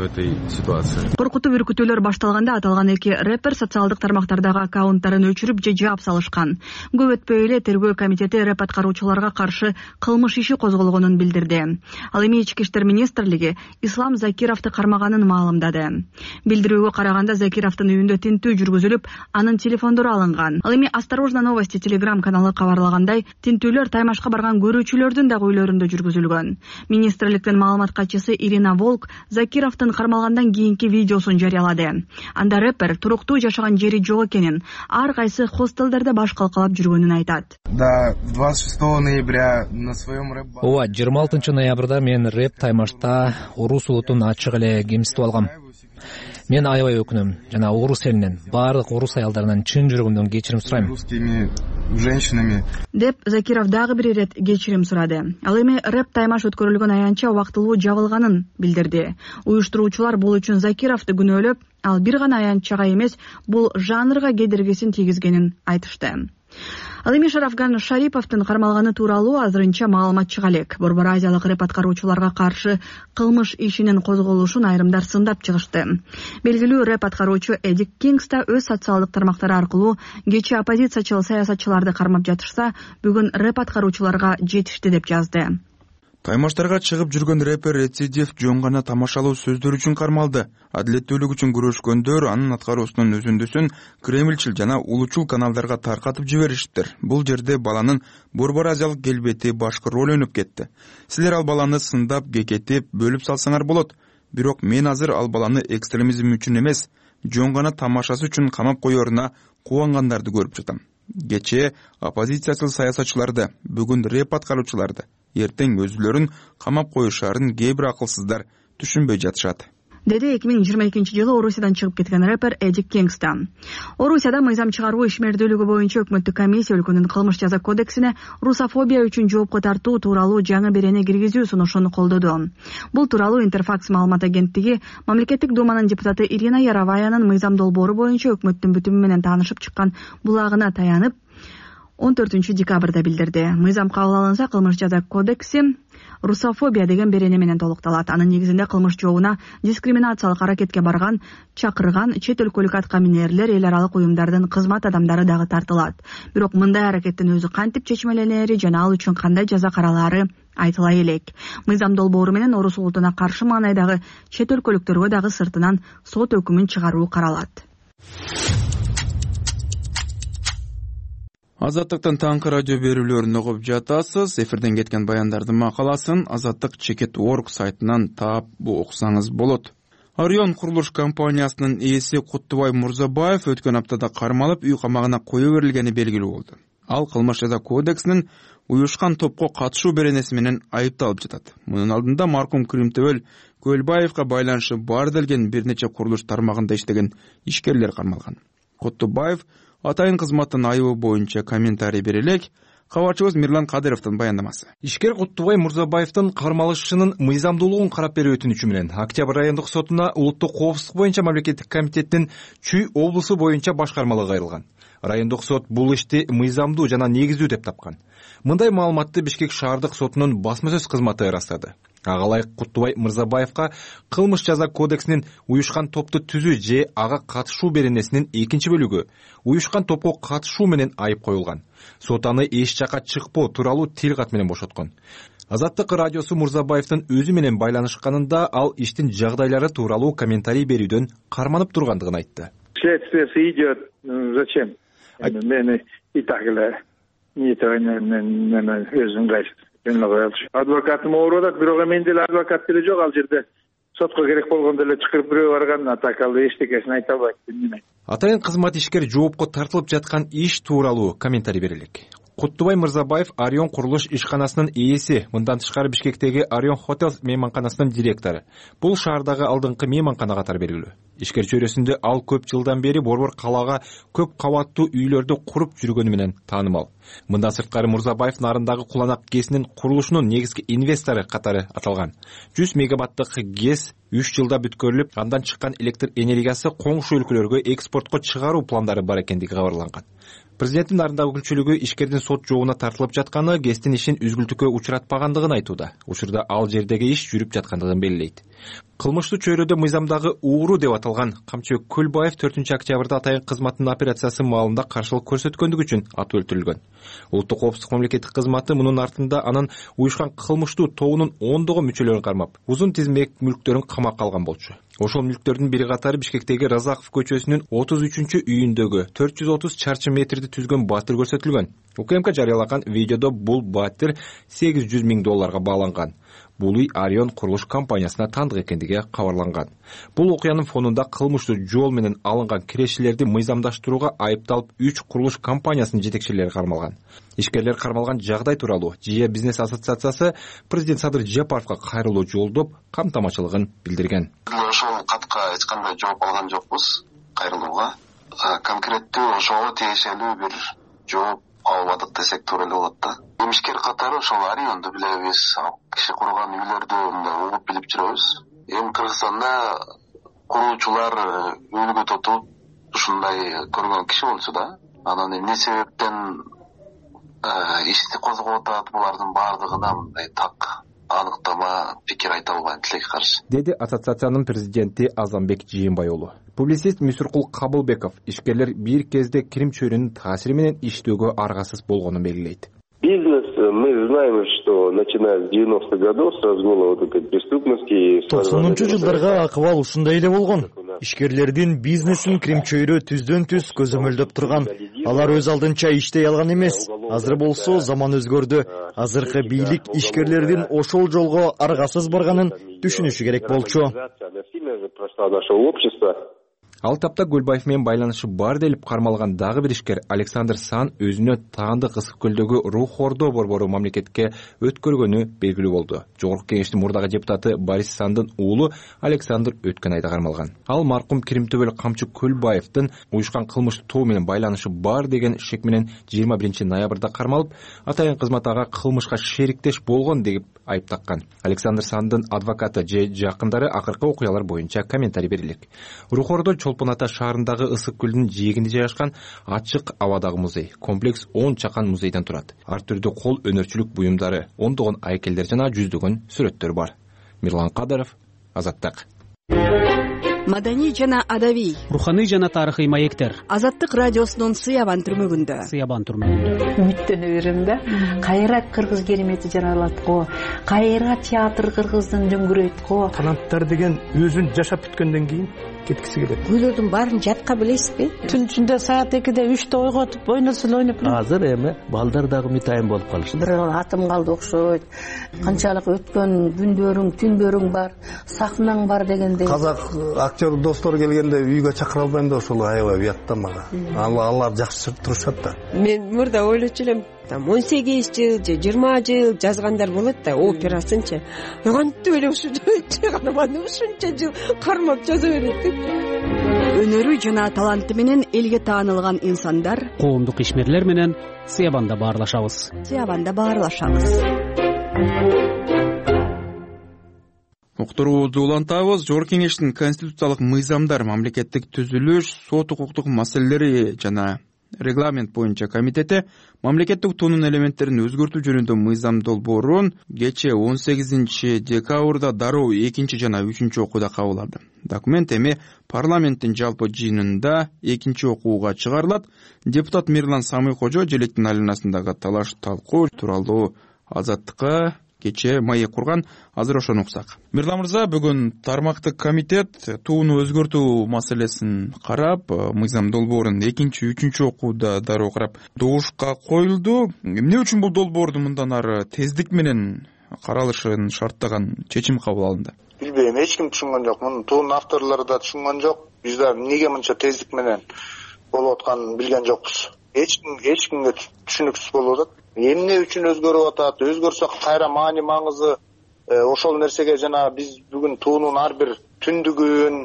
Коркутуу үркүтүүлөр башталганда аталган эки рэпер социалдык тармактардагы аккаунттарын өчүрүп же жаап салышкан. Көп өтпөй эле тергөө комитети рэп аткаруучуларга каршы кылмыш иши козголгонун билдирди. Ал эми Ички иштер министрлиги Ислам Закировду кармаганын маалымдады. Билдирүүгө караганда Закировдун үйүндө тинтүү жүргүзүлүп, анын телефондору алынган. Ал эми Осторожно новости телеграм каналы кабарлагандай, тинтүүлөр Таймашка барган көрүүчүлөрдүн дагы үйлөрүндө жүргүзүлгөн. Министрликтин маалымат катчысы Ирина Волк Закировдун кармалгандан кийинки видеосун жарыялады. Анда рэпер туруктуу жашаган жери жок экенин, ар кайсы хостелдерде баш калкалап жүргөнүн айтат. Да, 26 ноября на своем рэп... Ооба, 26 ноябрда мен рэп Таймашта орус улутун ачык эле кемситип алгам. Мен аябай өкүнөм жана орус элинен, баардык орус аялдарынан чын жүрөгүмдөн кечирим сурайм. Русскими женщинами. Деп Закиров дагы бир ирет кечирим сурады. Ал эми рэп Таймаш өткөрүлгөн аянтча убактылуу жабылганын билдирди. Уюштуруучулар бул үчүн Закировду күнөөлөп, ал бир гана аянтчага эмес, бул жанрга кедергисин тийгизгенин айтышты. Ал эми Шарафган Шариповдун кармалганы тууралуу азырынча маалымат чыга элек. Борбор Азиялык рэп аткаруучуларга каршы кылмыш ишинин козголушун айрымдар сындап чыгышты. Белгилүү рэп аткаруучу Эдик Кингс да өз социалдык тармактары аркылуу кечээ оппозициячыл саясатчыларды кармап жатышса, бүгүн рэп аткаруучуларга жетишти деп жазды. Таймаштарга чыгып жүргөн рэпер рецидив жөн гана тамашалуу сөздөр үчүн кармалды. Адилеттүүлүк үчүн күрөшкөндөр анын аткаруусунун өзүндүсүн кремльчил жана улучул каналдарга таркатып жибериштир. Бул жерде баланын Борбор Азиялык келбети башкы роль өнүп кетти. Силер ал баланы сындап, кекетип, бөлүп салсаңар болот. Бирок мен азыр ал баланы экстремизм үчүн эмес, жөн гана тамашасы үчүн камап коеруна кубангандарды көрүп жатам. Кечээ оппозициячыл саясатчыларды, бүгүн рэп аткаруучуларды, эртең өзүлөрүн камап коюшарын кээ бир акылсыздар түшүнбөй жатышат. Деди 2022-жылы Орусиядан чыгып кеткен рэпер Эдик Кингстон. Орусияда мыйзам чыгаруу ишмердүүлүгү боюнча өкмөттүк комиссия өлкөнүн кылмыш жаза кодексине русофобия үчүн жоопко тартуу тууралуу жаңы берени киргизүү сунушун колдоду. Бул тууралуу Интерфакс маалымат агенттиги мамлекеттик думанын депутаты Ирина Яроваянын мыйзам долбоору боюнча өкмөттүн бүтүмү менен таанышып чыккан булагына таянып 14 декабрда билдирди. Мыйзам кабыл алынса, кылмыш жаза кодекси русофобия деген берени менен толукталат. Анын негизинде кылмыш жообуна дискриминациялык аракетке барган, чакырган чет өлкөлүк атка минерлер, эл аралык уюмдардын кызмат адамдары дагы тартылат. Бирок мындай аракеттин өзү кантип чечмеленери жана ал үчүн кандай жаза каралаары айтыла элек. Мыйзам долбоору менен орус улутуна каршы маанайдагы чет өлкөлүктөргө дагы сыртынан сот өкүмүн чыгаруу каралат. Азаттыктын таңкы радио берүүлөрүн угуп жатасыз. Эфирден кеткен баяндардын макаласын Azattik.org сайтынан таап окусаңыз болот. Орион курулуш компаниясынын ээси Куттубай Мурзабаев өткөн аптада кармалып, үй камагына кое берилгени белгилүү болду. Ал кылмыш жаза кодексинин уюшкан топко катышуу беренеси менен айыпталып жатат. Мунун алдында маркум Кримтөбөл Көлбаевга байланышы бар делген бир нече курулуш тармагында иштеген ишкерлер кармалган. Куттубаев атайын кызматтын айыбы боюнча комментарий бере элек. Кабарчыбыз Мирлан Кадыровдун баяндамасы. Ишкер Куттубай Мурзабаевдин кармалышынын мыйзамдуулугун карап берүү өтүнүчү менен Октябрь райондук сотуна улуттук коопсуздук боюнча мамлекеттик комитеттин Чүй облусу боюнча башкармалыгы кайрылган. Райондук сот бул ишти мыйзамдуу жана негиздүү деп тапкан. Мындай маалыматты Бишкек шаардык сотунун басма сөз кызматы ырастады. Ага ылайык Куттубай Мырзабаевга кылмыш жаза кодексинин уюшкан топту түзүү же ага катышуу беренесинин 2 бөлүгү уюшкан топко катышуу менен айып коюлган. Сот аны эч жака чыкпоо тууралуу тил кат менен бошоткон. Азаттык радиосу Мурзабаевдин өзү менен байланышканында ал иштин жагдайлары тууралуу комментарий берүүдөн карманып тургандыгын айтты. Следствие идет. Зачем? Мени и так эле өзүм адвокатым ооруп атат, бирок мен деле адвокат деле жок ал жерде. Сотко керек болгондо эле чакырып бирөө барган, атак ал эчтекесин айта албайт. Атайын кызмат ишкер жоопко тартылып жаткан иш тууралуу комментарий берелик. Куттубай Мырзабаев Орион курулуш ишканасынын ээси, мындан тышкары Бишкектеги Орион Hotels мейманканасынын директору. Бул шаардагы алдыңкы мейманкана катары белгилүү. Ишкер чөйрөсүндө ал көп жылдан бери борбор калаага көп кабаттуу үйлөрдү куруп жүргөнү менен таанымал. Мындан сырткары Мырзабаев нарындагы Куланак ГЭСинин курулушунун негизги инвестору катары аталган. 100 мегаваттык ГЭС 3 жылда бүткөрүлүп, андан чыккан электр энергиясы коңшу өлкөлөргө экспортко чыгаруу пландары бар экендиги кабарланган. Президенттин нарындагы өкүлчүлүгү ишкердин сот жообуна тартылып жатканы ГЭСтин ишин үзгүлтүккө учуратпагандыгын айтууда. Учурда ал жердеги иш жүрүп жаткандыгын белгилейт. Кылмыштуу чөйрөдө мыйзамдагы ууру деп аталган Камчыбек Көлбаев 4-октябрда атайын кызматтын операциясы маалында каршылык көрсөткөндүгү үчүн атып өлтүрүлгөн. Улуттук коопсуздук мамлекеттик кызматы мунун артында анын уюшкан кылмыштуу тобунун ондогон мүчөлөрүн кармап, узун тизмек мүлктөрүн камакка алган болчу. Ошол мүлктөрдүн бири катары Бишкектеги Разаков көчөсүнүн 33-үйүндөгү 430 чарчы метрди түзгөн баатыр көрсөтүлгөн. УКМК жарыялаган видеодо бул баатыр $800 миң бааланган. Бул үй Орион курулуш компаниясына тандык экендиги кабарланган. Бул окуянын фонунда кылмыштуу жол менен алынган кирешелерди мыйзамдаштырууга айыпталып 3 курулуш компаниясынын жетекчилери кармалган. Ишкерлер кармалган жагдай тууралуу ЖИА бизнес ассоциациясы президент Садыр Жапаровго кайрылуу жолдоп камтамачылыгын билдирген. Ошол катка эч кандай жооп алган жокпуз кайрылууга. Конкреттүү ошого тиешелүү бир жооп албадык десек туура эле болот да. Ишкер катары ошол Орионду билебиз, киши курган үйлөрдү угуп билип жүрөбүз. Эми Кыргызстанда куруучулар үлгү тотуп ушундай көргөн киши болчу да. Анан эмне себептен ишти козгоп атат, булардын баардыгына мындай так аныктама пикир айта албайм, тилекке каршы, деди ассоциациянын президенти Азамбек Жыйынбай уулу. Публицист Мүсүркул Кабылбеков ишкерлер бир кезде кирим чөйрөнүн таасири менен иштөөгө аргасыз болгонун белгилейт. Бизнес, мы знаем, что начиная с 90-х годов с разгула вот этой преступности... 90-нчы жылдарга акыбал ушундай эле болгон. Ишкерлердин бизнесин кирим-чөйрө түздөн түз көзөмөлдөп турган. Алар өз алдынча иштей алган эмес. Азыр болсо заман өзгөрдү. Азыркы бийлик ишкерлердин ошол жолго аргасыз барганын түшүнүшү керек болчу. Ал тапта Көлбаев менен байланышы бар делип кармалган дагы бир ишкер Александр Сан өзүнө таандык Ысык көлдөгү Рухордо борбору мамлекетке өткөргөнү белгилүү болду. Жогорку кеңештин мурдагы депутаты Борис Сандын уулу Александр өткөн айда кармалган. Ал маркум Киримтөбөл Камчы Көлбаевдин уюшкан кылмыштуу тобу менен байланышы бар деген шек менен 21 ноябрда кармалып, атайын кызмат ага кылмышка шериктеш болгон деп айыптаккан. Александр Сандын адвокаты же жакындары акыркы окуялар боюнча комментарий берилек. Рухордо Чолпон Ата шаарындагы Ысык көлдүнүн жээгинде жайгашкан ачык абадагы музей. Комплекс 10 чакан музейден турат. Ар түрдүү кол өнөрчүлүк буюмдары, ондогон айкелдер жана жүздөгөн сүрөттөр бар. Мирлан Кадыров, Азаттык. Маданий жана адабий, руханий жана тарыхый маектер. Азаттык радиосунун Сыябан түрмөгүндө. Үмүттөнө берем да. Кайра кыргыз керемети жаралат го. Кайра театр кыргыздын дөңгүрөйт го. Таланттар деген өзүн жашап бүткөндөн кийин кеткиси келет. Күйлөрдүн баарын жатка билесизби? Түн ичинде саат 2-де 3-те ойготуп, ойносул ойноп. Азыр эми балдар дагы мытайын болуп калышты. Бир атым калды окшойт. Канчалык өткөн күндөрүң, түндөрүң бар, сахнаң бар дегендей. Казак актер достор келгенде үйгө чакыра албайм да ошол аябай уят да мага. Алар жакшы турушат да. Мен мурда ойлочу элем, 18 жыл же 20 жыл жазгандар болот да, операсынчы. Кантип эле ушунча жыл кармап жаза берет деп. Өнөрү жана таланты менен элге таанылган инсандар, коомдук ишмерлер менен Сыябанда баарлашабыз. Уктуруубузду улантабыз. Жогорку кеңештин конституциялык мыйзамдар, мамлекеттик түзүлүш, сот укуктук маселелери жана регламент боюнча комитети мамлекеттик туунун элементтерин өзгөртүү жөнүндө мыйзам долбоорун кечээ 18 декабрда дароо 2 жана 3 окууда кабыл алды. Документ эми парламенттин жалпы жыйынында 2 окууга чыгарылат. Депутат Мирлан Самыйкожо желектин айланасындагы талаш талкуу тууралуу Азаттыкка кечээ маек курган. Азыр ошону уксак. Мирлан мырза, бүгүн тармактык комитет тууну өзгөртүү маселесин карап, мыйзам долбоорун 2-3 окууда дароо карап добушка коюлду. Эмне үчүн бул долбоорду мындан ары тездик менен каралышын шарттаган чечим кабыл алынды? Билбейм, эч ким түшүнгөн жок. Муну туунун авторлору да түшүнгөн жок. Биз да эмнеге мынча тездик менен болуп атканын билген жокпуз. эч кимге түшүнүксүз болуп атат. Эмне үчүн өзгөрүп атат, өзгөрсө кайра маани маңызы ошол нерсеге жанагы биз бүгүн туунун ар бир түндүгүн,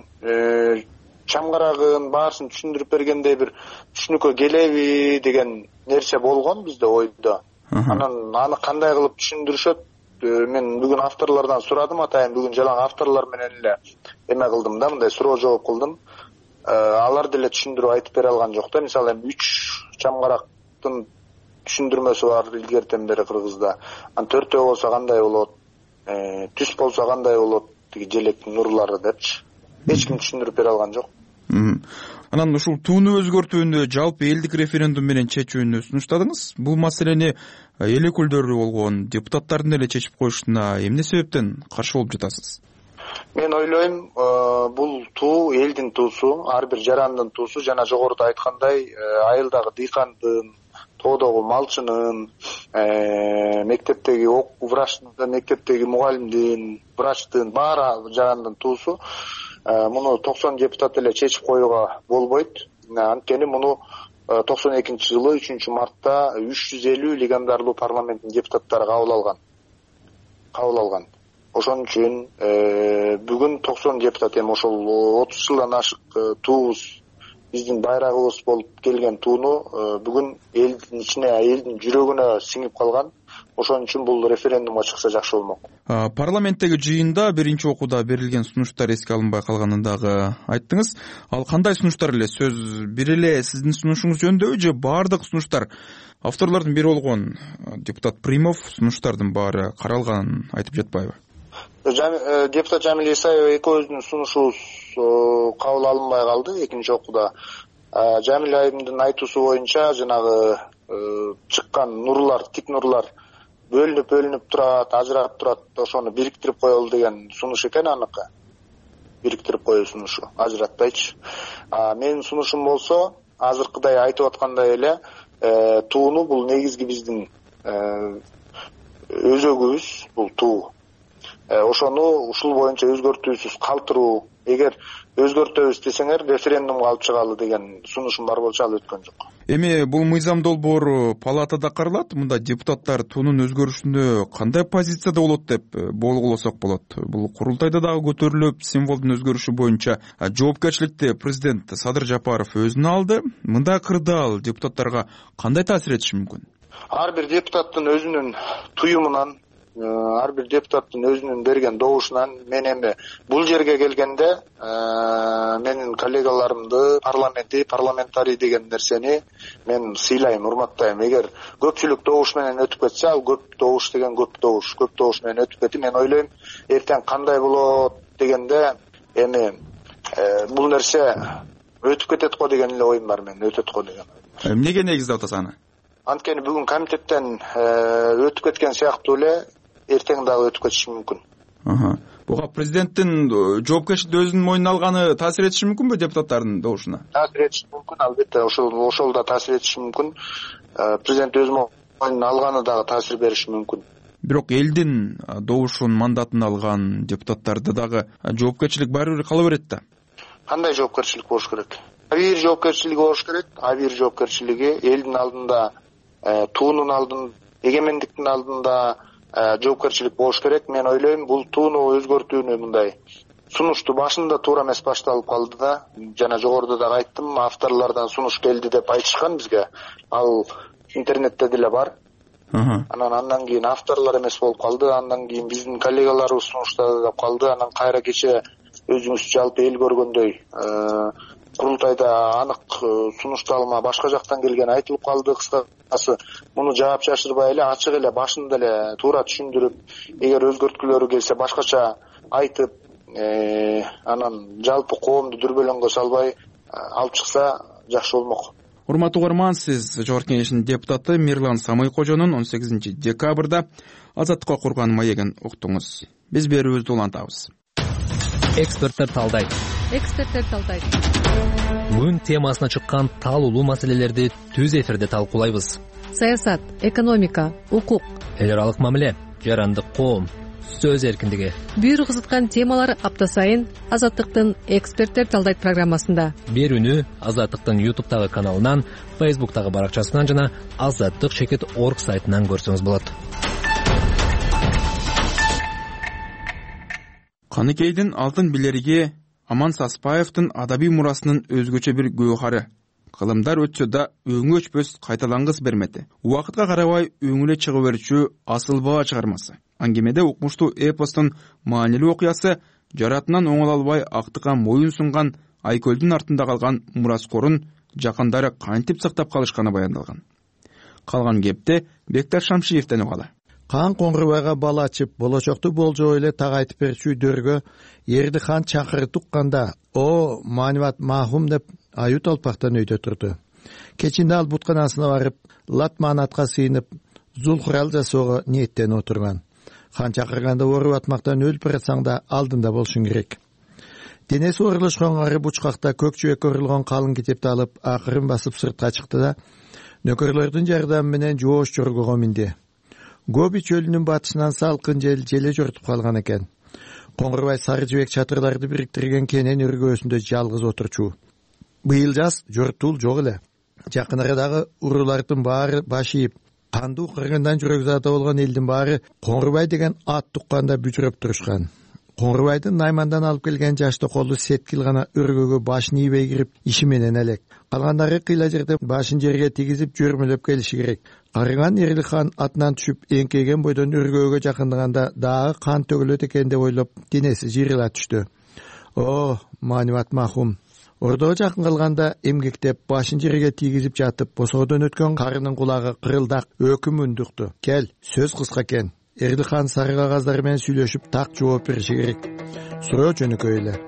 чамгарагын баарысын түшүндүрүп бергендей бир түшүнүккө келеби деген нерсе болгон бизде ойдо. Анан аны кандай кылып түшүндүрүшөт? Мен бүгүн авторлордон сурадым, атайын бүгүн жалаң авторлор менен эле эме кылдым да, мындай суроо жооп кылдым. Алар деле түшүндүрүп айтып бере алган жок да. Мисалы эми 3 чамгарактын түшүндүрмөсү бар илгертен бери кыргызда. Анан 4 болсо кандай болот? Түс болсо кандай болот? Тиги желектин нурлары депчи. Эч ким түшүндүрүп бере алган жок. Анан ушул тууну өзгөртүүнү жалпы элдик референдум менен чечүүнү сунуштадыңыз. Бул маселени эл өкүлдөрү болгон депутаттардын эле чечип коюшуна эмне себептен каршы болуп жатасыз? Мен ойлойм, бул туу элдин туусу, ар бир жарандын туусу. Жана жогоруда айткандай, айылдагы дыйкандын, тоодогу малчынын, мектептеги врачтын, мектептеги мугалимдин, врачтын баары жарандын туусу. Муну 90 депутат эле чечип коюуга болбойт. Анткени муну 92-жылы 3 мартта 350 легендарлуу парламенттин депутаттары кабыл алган. Ошон үчүн бүгүн 90 депутат эми ошол 30 жылдан ашык туубуз, биздин байрагыбыз болуп келген тууну бүгүн элдин ичине, элдин жүрөгүнө сиңип калган. Ошон үчүн бул референдумга чыкса жакшы болмок. Парламенттеги жыйында биринчи окууда берилген сунуштар эске алынбай калганын дагы айттыңыз. Ал кандай сунуштар эле? Сөз бир эле сиздин сунушуңуз жөнүндө же баардык сунуштар? Авторлордун бири болгон депутат Примов сунуштардын баары каралганын айтып жатпайбы? Депутат Жамил Исаев экөөбүздүн сунушубуз кабыл алынбай калды экинчи окууда. Жамил айымдын айтуусу боюнча жанагы чыккан нурлар, тик нурлар бөлүнүп турат, ажырап турат, ошону бириктирип коелу деген сунуш экен аныкы. Бириктирип коюу сунушу, ажыратпайчы. Менин сунушум болсо, азыркыдай айтып аткандай эле, тууну бул негизги биздин өзөгүбүз, бул туу. Ошону ушул боюнча өзгөртүүсүз калтыруу, эгер өзгөртөбүз десеңер референдумга алып чыгалы деген сунушум бар болчу, ал өткөн жок. Эми бул мыйзам долбоору палатада каралат. Мында депутаттар туунун өзгөрүшүнө кандай позицияда болот деп болгулосок болот. Бул курултайда дагы көтөрүлүп, символдун өзгөрүшү боюнча жоопкерчиликти президент Садыр Жапаров өзүнө алды. Мындай кырдаал депутаттарга кандай таасир этиши мүмкүн? Ар бир депутаттын өзүнүн туюмунан, ар бир депутаттын өзүнүн берген добушунан мен эми бул жерге келгенде менин коллегаларымды, парламентарий деген нерсени мен сыйлайм, урматтайм. Эгер көпчүлүк добуш менен өтүп кетсе, ал көп добуш деген көп добуш менен өтүп кетти. Мен ойлойм, эртең кандай болот дегенде эми бул нерсе өтүп кетет го деген эле оюм бар, мен өтөт го деген. Эмнеге негиздеп атасыз аны? Анткени бүгүн комитеттен өтүп кеткен сыяктуу эле эртең дагы өтүп кетиши мүмкүн. Буга президенттин жоопкерчиликти өзүнүн мойнуна алганы таасир этиши мүмкүнбү депутаттардын добушуна? Таасир этиши мүмкүн, албетте, ошол да таасир этиши мүмкүн. Президент өз мойнуна алганы дагы таасир бериши мүмкүн. Бирок элдин добушун, мандатын алган депутаттарды дагы жоопкерчилик баары бир кала берет да. Кандай жоопкерчилик болуш керек? Бир жоопкерчилиги болуш керек. Бир жоопкерчилиги элдин алдында, туунун алдында, эгемендиктин алдында жоопкерчилик болуш керек. Мен ойлойм, бул тууну өзгөртүүнү мындай сунушту башында туура эмес башталып калды да. Жана жогоруда дагы айттым, авторлордон сунуш келди деп айтышкан бизге. Ал интернетте деле бар. Андан кийин авторлор эмес болуп калды, андан кийин биздин коллегаларыбыз сунуштады деп калды. Анан кайра кече өзүңүз жалпы эл көргөндөй курултайда анык сунушталма башка жактан келген айтылып калды. Кыскасы, муну жаап шашырбай эле, ачык эле, башында эле туура түшүндүрүп, эгер өзгөрткүлөрү келсе башкача айтып, анан жалпы коомду дүрбөлөңгө салбай алып чыкса жакшы болмок. Урматтуу угарман, сиз Жогорку Кеңештин депутаты Мирлан Самыйкожонун 18 декабрда Азаттыкка курган маегин уктуңуз. Биз берүүбүздү улантабыз. Эксперттер талдайт. Бүгүн темасына чыккан талуулуу маселелерди түз эфирде талкуулайбыз. Саясат, экономика, укук, эл аралык мамиле, жарандык коом, сөз эркиндиги. Бир кызыткан темалар апта сайын Азаттыктын эксперттер талдайт программасында. Берүүнү Азаттыктын YouTube'тагы каналынан, Facebook'тагы баракчасынан жана azattyk.org сайтынан көрсөңүз болот. Каныкейдин алтын билериги Аман Саспаевдин адабий мурасынын өзгөчө бир гөөхары. Кылымдар өтсө да өңү өчпөс кайталангыс бермети. Убакытка карабай өңүлө чыгып берүүчү асыл баа чыгармасы. Аңгемеде укмуштуу эпостун маанилүү окуясы жаратынан оңоло албай актыкка моюн сунган Айкөлдүн артында калган мураскорун жакындары кантип сактап калышканы баяндалган. Калган кепти Бекташ Шамшиевден угалы. Кан Коңгурбайга бала ачып, болочокту болжоо эле так айтып берчү дөргө Эрдихан чакырып тукканда, "О, Маниват махум" деп аю толпактан өйдө турду. Кечинде ал бутканасына барып, латманатка сыйынып, зулхурал жасоого ниеттен отурган. Хан чакырганда оруп атмактан өлүп барсаң да алдында болушуң керек. Денеси оорулушкан ары бучкакта көк чүбөккө урулган калың китепти алып, акырын басып сыртка чыкты да, нөкөрлөрдүн жардамы менен жоош жоргого минди. Гоби чөлүнүн батышынан салкын жел желе жортуп калган экен. Коңгурбай сары жибек чатырларды бириктирген кенен өргөөсүндө жалгыз отурчу. Быйыл жаз жортул жок эле. Жакын арадагы уруулардын баары баш ийип, кандуу кыргындан жүрөк заты болгон элдин баары Коңгурбай деген ат тукканда бүжүрөп турушкан. Коңгурбайдын Наймандан алып келген жашты колу сеткил гана өргөгө башын ийбей кирип, иши менен элек. Калгандары кыйла жерде башын жерге тийгизип жөрмөлөп келиши керек. Арыган Эрдихан атынан түшүп эңкейген бойдон өргөөгө жакындаганда дагы кан төгүлөт экен деп ойлоп, денеси жыйрыла түштү. О, Маниват махум. Ордого жакын калганда эмгектеп башын жерге тийгизип жатып, босоодон өткөн карынын кулагы кырылдак өкүм үндүктү. Кел, сөз кыска экен. Эрдихан сары кагаздар менен сүйлөшүп так жооп бериши керек. Суроо жөнөкөй эле.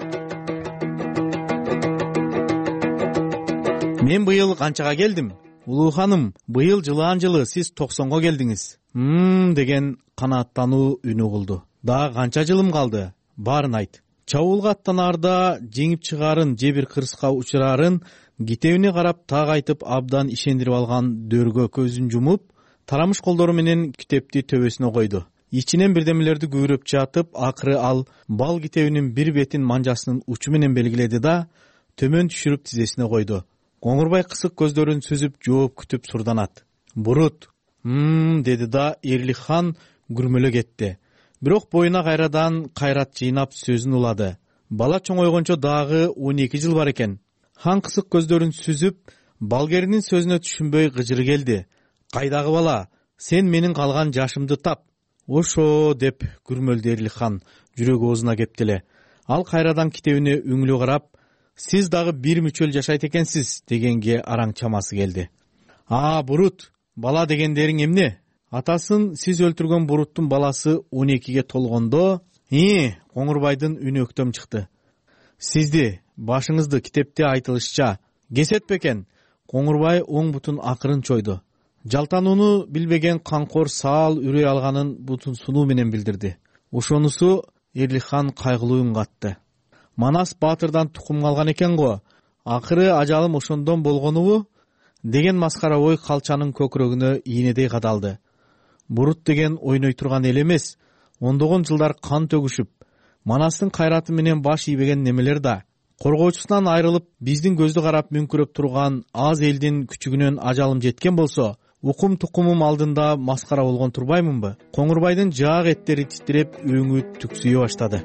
Мен быйыл канчага келдим? Улуу ханым, быйыл жылаан жылы сиз 90го келдиңиз. Деген канааттануу үнү кылды. Дагы канча жылым калды? Баарын айт. Чабуулга аттанаарда жеңип чыгаарын же бир кырсыкка учурарын китебине карап так айтып абдан ишендирип алган дөргө көзүн жумуп, тарамыш колдору менен китепти төбөсүнө койду. Ичинен бирдемелерди көрүп жатып, акыры ал бал китебинин бир бетин манжасынын учу менен белгиледи да, төмөн түшүрүп тизесине койду. Коңгурбай кысык көздөрүн сүзүп жооп күтүп сурданат. Бурут, деди да Эрдихан күрмөлө кетти. Бирок боюна кайрадан кайрат жыйнап сөзүн улады. Бала чоңойгончо дагы 12 жыл бар экен. Хан кысык көздөрүн сүзүп, балгеринин сөзүнө түшүнбөй гыжыры келди. Кайдагы бала, сен менин калган жашымды тап. Ошо деп күрмөлдү Эрдихан жүрөгү оозуна кептеле. Ал кайрадан китебине үңүлү карап, сиз дагы бир мүчөл жашайт экенсиз дегенге араң чамасы келди. Бурут, бала дегендериң эмне? Атасын сиз өлтүргөн Буруттун баласы 12ге толгондо, Коңгурбайдын үнү өктөм чыкты. Сизди, башыңызды китепте айтылышча, кесет бекен? Коңгурбай оң бутун акырын чойду. Жалтанууну билбеген канкор саал үрөй алганын бутун сунуу менен билдирди. Ошонусу Эрдихан кайгылуу үн катты. Манас Баатырдан тукум калган экен го. Акыры ажалым ошондон болгонубу? Деген маскара ой калчанын көкүрөгүнө ийнедей кадалды. Бурут деген ойной турган эл эмес. Ондогон жылдар кан төгүшүп, Манастын кайраты менен баш ийбеген немелер да. Коргоочусунан айрылып, биздин көздү карап мүңкүрөп турган аз элдин күчүгүнөн ажалым жеткен болсо, укум тукумум алдында маскара болгон турбаймынбы? Коңгурбайдын жаак эттери титиреп, өңү түксүйө баштады.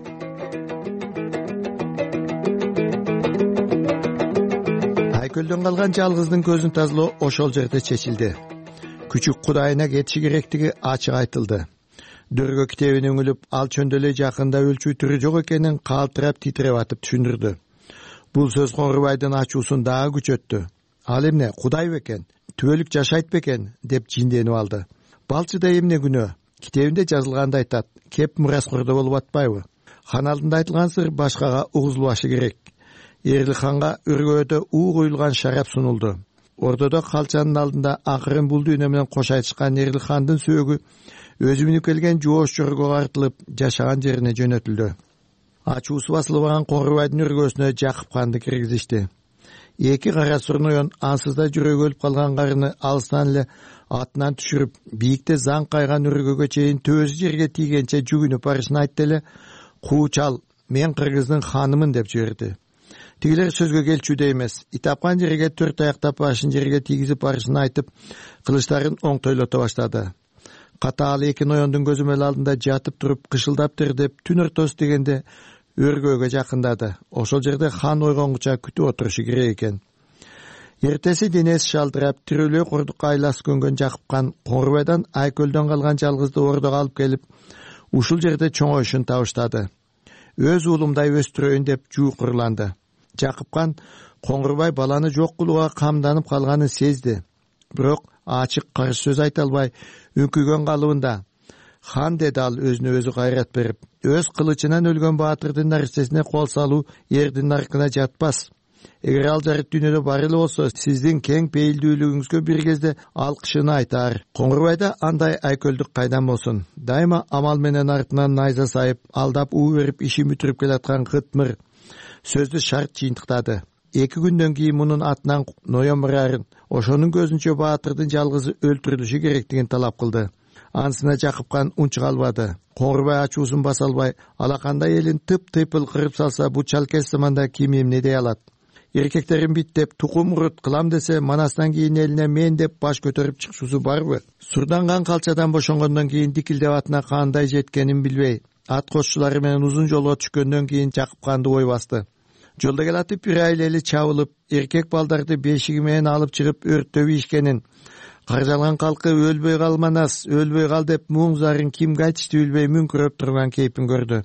Айкөлдөн калган жалгыздын көзүн тазалоо ошол жерде чечилди. Күчүк кудайына кетиши керектиги ачык айтылды. Дөргө китебин өңүлүп, ал чөндөй жакында өлчү түрү жок экенин калтырап титиреп атып түшүндүрдү. Бул сөз Коңгурбайдын ачуусун дагы күчөттү. Ал эмне, Кудай бекен, түбөлүк жашайт бекен деп жинденип алды. Балчыда эмне күнөө? Китебинде жазылгандай айтат, кеп мураскордо болуп атпайбы? Хан алдында айтылган сыр башкага угузулбашы керек. Эрдиханга өргөөдө куюлган шарап сунулду. Ордодо калчанын алдында акырын бул дүйнө менен кош айтышкан Эрдихандын сөөгү өзү мүнүп келген жоош жоргого артылып, жашаган жерине жөнөтүлдү. Ачуусу басылбаган Коңгурбайдын өргөөсүнө Жакып ханды киргизишти. эки кара сурноен ансызда жүрөгү өлүп калган карыны алыстан эле атынан түшүрүп бийикте заң кайган үргөгө чейин төөсү жерге тийгенче жүгүнүп барышын айтты эле куу чал мен кыргыздын ханымын деп жиберди. Тигилер сөзгө келчүдө эмес, итапкан жерге 4 аяктап башын жерге тийгизип барышын айтып, кылычтарын оңтойлото баштады. Катаал эки ноёндун көзөмөл алдында жатып туруп кышылдап тирдеп түн ортосу дегенде өргөөгө жакындады. Ошол жерде хан ойгонгуча күтүп отурушу керек экен. Эртеси денеси шалдырап, тирүүлөө курдукка айлас көнгөн Жакыпкан Коңгурбайдан Айкөлдөн калган жалгызды ордого алып келип, ушул жерде чоңоюшун табыштады. Өз уулумдай өстүрөйүн деп жуукурланды. Жакыпкан Коңгурбай баланы жок кылууга камданып калганын сезди. Бирок ачык каршы сөз айта албай, үңкүгөн калыбында. Хан деди ал өзүнө өзү кайрат берип, өз кылычынан өлгөн баатырдын нарсесине кол салуу эрдин наркына жатпас. Эгер ал жарык дүйнөдө бар эле болсо, сиздин кең пейилдүүлүгүңүзгө бир кезде алкышын айтар. Коңгурбайда андай айкөлдүк кайдан болсун? Дайыма амал менен артынан найза сайып, алдап уу берип ишин бүтүрүп келаткан Кытмыр сөздү шарт жыйынтыктады. 2 күндөн кийин мунун атынан ноён барарын, ошонун көзүнчө баатырдын жалгызы өлтүрүлүшү керектигин талап кылды. Анысына Жакыпкан унчук албады. Коңгурбай ачуусун баса албай, алакандай элин тып-тыйпыл кырып салса, бу чалкес заманда ким эмне дей алат? Эркектерин бит деп тукум урут кылам десе, манастан кийин элине мен деп баш көтөрүп чыкшусу барбы? Сурданган калчадан бошонгондон кийин дикилдеп атына кандай жеткенин билбей, ат кошчулары менен узун жолго түшкөндөн кийин Жакыпканды ой басты. Жолдо келатып бир айлели чабылып, эркек балдарды бешиги менен алып чыгып өрттөп ийишкенин, каржалган калкы өлбөй калманас, өлбөй кал деп муң зарын кимге айтышты билбей мүңкүрөп турган кейпин көрдү.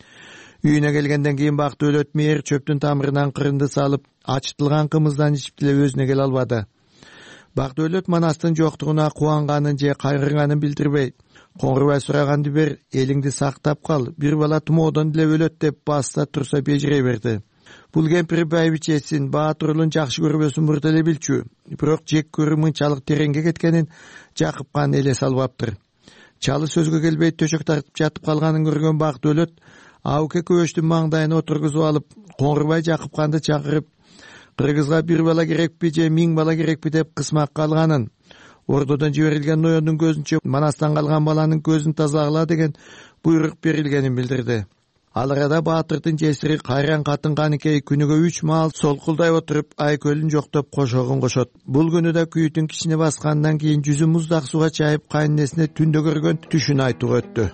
Үйүнө келгенден кийин бакты өлөт мээр чөптүн тамырынан кырынды салып, ачытылган кымыздан ичип деле өзүнө келе албады. Бакты өлөт манастын жоктугуна кубанганын же кайгырганын билдирбей, Коңгурбай сураганды бер, элиңди сактап кал, бир бала тумоодон деле өлөт деп баста турса бежирей берди. Бул кемпир байбичесин, баатырулун жакшы көрбөсүн мурда эле билчү. Бирок жек көрүү мынчалык тереңге кеткенин Жакыпкан элес албаптыр. Чалы сөзгө келбей төшөк тартып жатып калганын көргөн бакты өлөт Ауке көбөштүн маңдайына отургузуп алып, Коңгурбай Жакыпканды чакырып, кыргызга бир бала керекпи же 1000 бала керекпи деп кысмакка алганын, ордодон жиберилген ноёндун көзүнчө манастан калган баланын көзүн тазалагыла деген буйрук берилгенин билдирди. Ал арада баатырдын жесири кайран катын Каныкей күнүгө 3 маал солкулдай отуруп Айкөлүн жоктоп кошогун кошот. Бул күнү да күйүтүн кичине баскандан кийин жүзү муздак суга чайып кайненесине түндө көргөн түшүн айтууга өттү.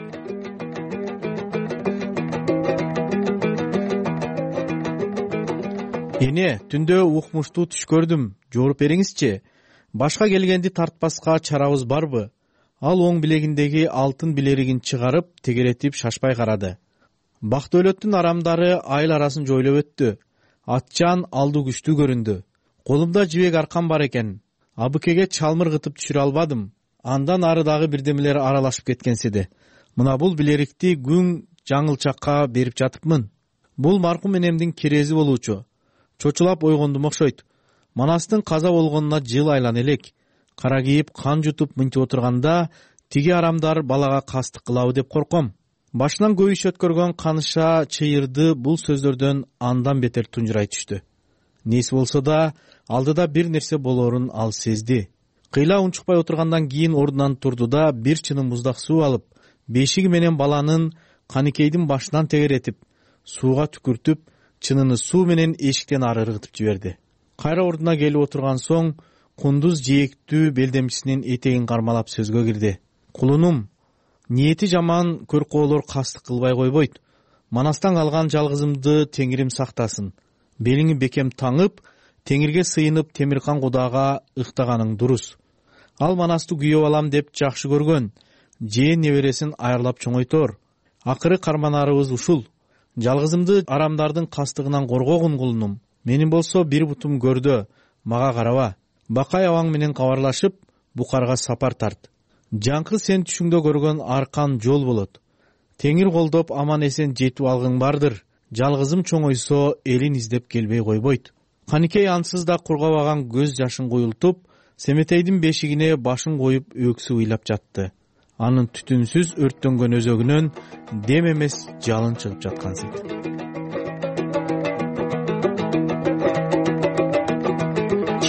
Эне, түндө укмуштуу түш көрдүм, жооруп бериңизчи. Башка келгенди тартпаска чарабыз барбы? Ал оң билегиндеги алтын билеригин чыгарып, тегеретип шашпай карады. Бакты өлөттүн арамдары айыл арасын жойлоп өттү. Атчан алды күчтүү көрүндү. Колумда жибек аркан бар экен. Абыкеге чалмыр кытып түшүрө албадым. Андан ары дагы бирдемелер аралашып кеткенсиди. Мына бул билерикти күн жаңылчакка берип жатыпмын. Бул маркум энемдин керези болуучу. Чочулап ойгондум окшойт. Манастын каза болгонуна жыл айлана элек. Кара кийип кан жутуп мынтип отурганда тиги арамдар балага кастык кылабы деп корком. Башынан көп иш өткөргөн Каныша чыйырды бул сөздөрдөн андан бетер тунжурай түштү. Неси болсо да алдыда бир нерсе болорун ал сезди. Кыйла унчукпай отургандан кийин ордунан турду да бир чыным муздак суу алып, бешиги менен баланын Каныкейдин башынан тегеретип, сууга түкүртүп, чыныны суу менен эшиктен ары ыргытып жиберди. Кайра ордуна келип отурган соң кундуз жээктүү белдемчисинин этегин кармалап сөзгө кирди. Кулунум, ниети жаман көркөөлөр кастык кылбай койбойт. Манастан калган жалгызымды Теңирим сактасын. Белиңи бекем таңып, Теңирге сыйынып Темиркан Кудага ыктаганың дурус. Ал манасты күйөп алам деп жакшы көргөн. Жээн небересин айырлап чоңойтор. Акыры карманарыбыз ушул. Жалгызымды арамдардын кастыгынан коргогун кулунум. Менин болсо бир бутум көрдө, мага караба. Бакай абаң менен кабарлашып, Букарга сапар тарт. Жаңкы сен түшүңдө көргөн аркан жол болот. Теңир колдоп аман эсен жетип алгың бардыр. Жалгызым чоңойсо элин издеп келбей койбойт. Каныкей ансыз да кургабаган көз жашын куюлтуп, Семетейдин бешигине башын коюп өксү ыйлап жатты. Анын түтүнсүз өрттөнгөн өзөгүнөн дем эмес жалын чыгып жаткансыйды.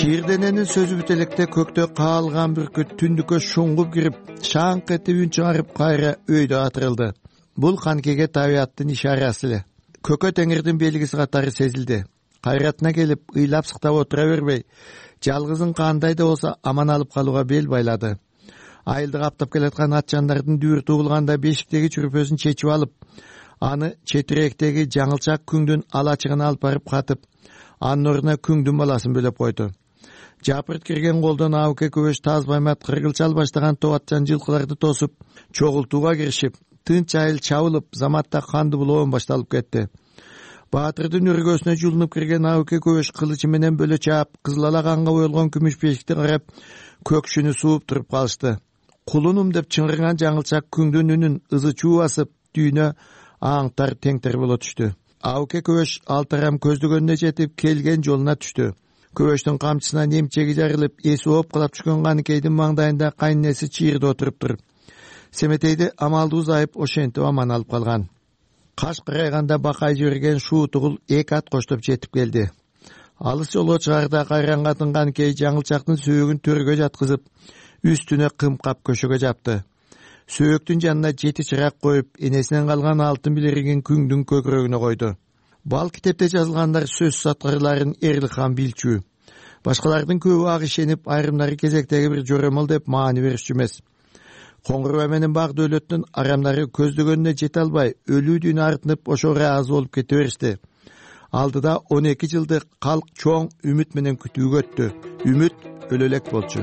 Ширдененин сөзү бүт электе көктө каалган бүркүт түндүккө шуңгуп кирип, шаңк этип үн чыгарып кайра өйдө атырылды. Бул Канкеге табияттын ишарасы эле. Көкө теңирдин белгиси катары сезилди. Кайратына келип, ыйлап сыктап отура бербей, жалгызын кандай да болсо аман алып калууга бел байлады. Айылды каптап келаткан ат жандардын дүүрү тугулганда бешиктеги чүрпөсүн чечип алып, аны четиректеги жаңылчак күңдүн алачыгына алып барып катып, анын ордуна күңдүн баласын бөлөп койду. Жапырт кирген колдон Ауке көбөш таз баймат кыргылчал баштаган тоғатчан жылкыларды тосуп, чогултууга киришип, тынч айыл чабылып, заматта канды булоон башталып кетти. Баатырдын үргөсүнө жулунуп кирген Ауке көбөш кылычы менен бөлө чаап, кызыл ала канга боелгон күмүш бешикти карап, көкшүнү сууп туруп калышты. Кулунум деп чыңырган жаңылчак күңдүн үнүн ызы чуу басып, дүйнө аңтар теңтер боло түштү. Ауке көбөш алтарам көздөгөнүнө жетип, келген жолуна түштү. Көбөштүн камчысына немчеги жарылып, эси опкалап түшкөн Каныкейдин маңдайында кайненеси чыйырда отуруптур. Семетейди амалдуу зайып ошентип аман алып калган. Каш карайганда бакай жиберген шуутугул эки ат коштоп жетип келди. Алыс жолго чыгарда кайран катын Каныкей жаңылчактын сөөөгүн төргө жаткызып, үстүнө кымкап көшөгө жапты. Сөөктүн жанына 7 чырак коюп, энесинен калган алтын билеригин күңдүн көкүрөгүнө койду. Бал китепте жазылгандар сөз саткарларын Эрлихан билчү. Башкалардын көбү ак ишенип, айрымдары кезектеги бир жоромол деп маани беришчү эмес. Коңгурбай менен баг дөөлөттүн арамдары көздөгөнүнө жете албай, өлүүдүн артынып ошо ыраазы болуп кете беришти. Алдыда 12 жылдык калк чоң үмүт менен күтүүгө өттү. Үмүт өлө элек болчу.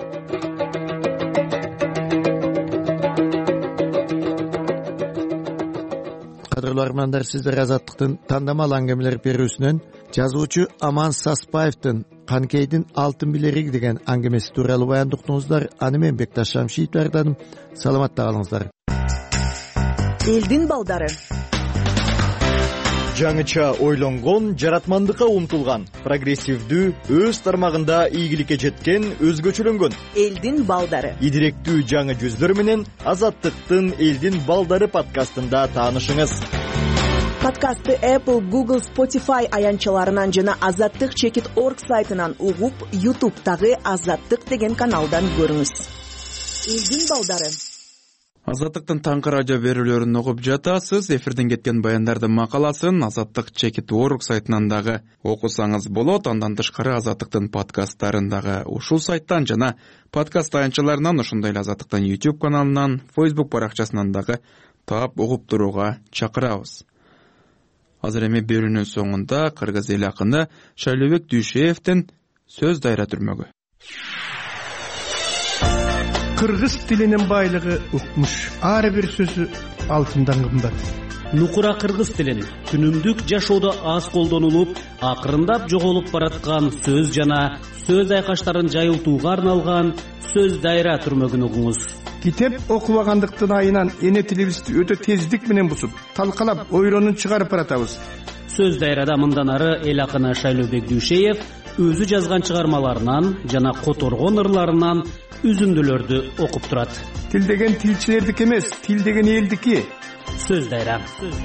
Кадырлуу армандар, сиздер Азаттыктын тандамал аңгемелер берүүсүнөн жазуучу Аман Саспаевдин Каныкейдин алтын билериг деген аңгемеси тууралуу баяндоо уктуңуздар. Аны мен Бекташ Шамшиев даярдадым. Саламатта калыңыздар. Элдин балдары. Жаңыча ойлонгон, жаратмандыкка умтулган, прогрессивдүү, өз тармагында ийгиликке жеткен, өзгөчөлөнгөн. Элдин балдары. Идиректүү жаңы жүздөр менен Азаттыктын Элдин балдары подкастында таанышыңыз. Подкастты Apple, Google, Spotify аянчаларынан жана azattik.org сайтынан угуп, YouTube'тагы Азаттык деген каналдан көрүңүз. Элдин балдары. Азаттыктын таңкы радио берүүлөрүн угуп жатасыз. Эфирден кеткен баяндардын макаласын azattik.org сайтынан дагы окусаңыз болот. Андан тышкары Азаттыктын подкасттарын дагы ушул сайттан жана подкаст аянчаларынан, ошондой эле Азаттыктын YouTube каналынан, Facebook баракчасынан дагы таап угуп турууга чакырабыз. Азыр эми берүүнүн соңунда кыргыз эл акыны Шайлообек Дүйшеевдин сөз дайра түрмөгү. Кыргыз тилинин байлыгы укмуш. Ар бир сөзү алтындан кымбат. Нукура кыргыз тилин күнүмдүк жашоодо аз колдонулуп, акырындап жоголуп бараткан сөз жана сөз айкаштарын жайылтууга арналган сөз дайра түрмөгүн угуңуз. Китеп окубагандыктын айынан эне тилибизди өтө тездик менен бусуп, талкалап, ойронун чыгарып баратабыз. Сөз дайрада мындан ары эл акыны Шайлообек Дүйшеев өзү жазган чыгармаларынан жана которгон ырларынан үзүндүлөрдү окуп турат. Тил деген тилчилердики эмес, тил деген элдики. Сөз дайра.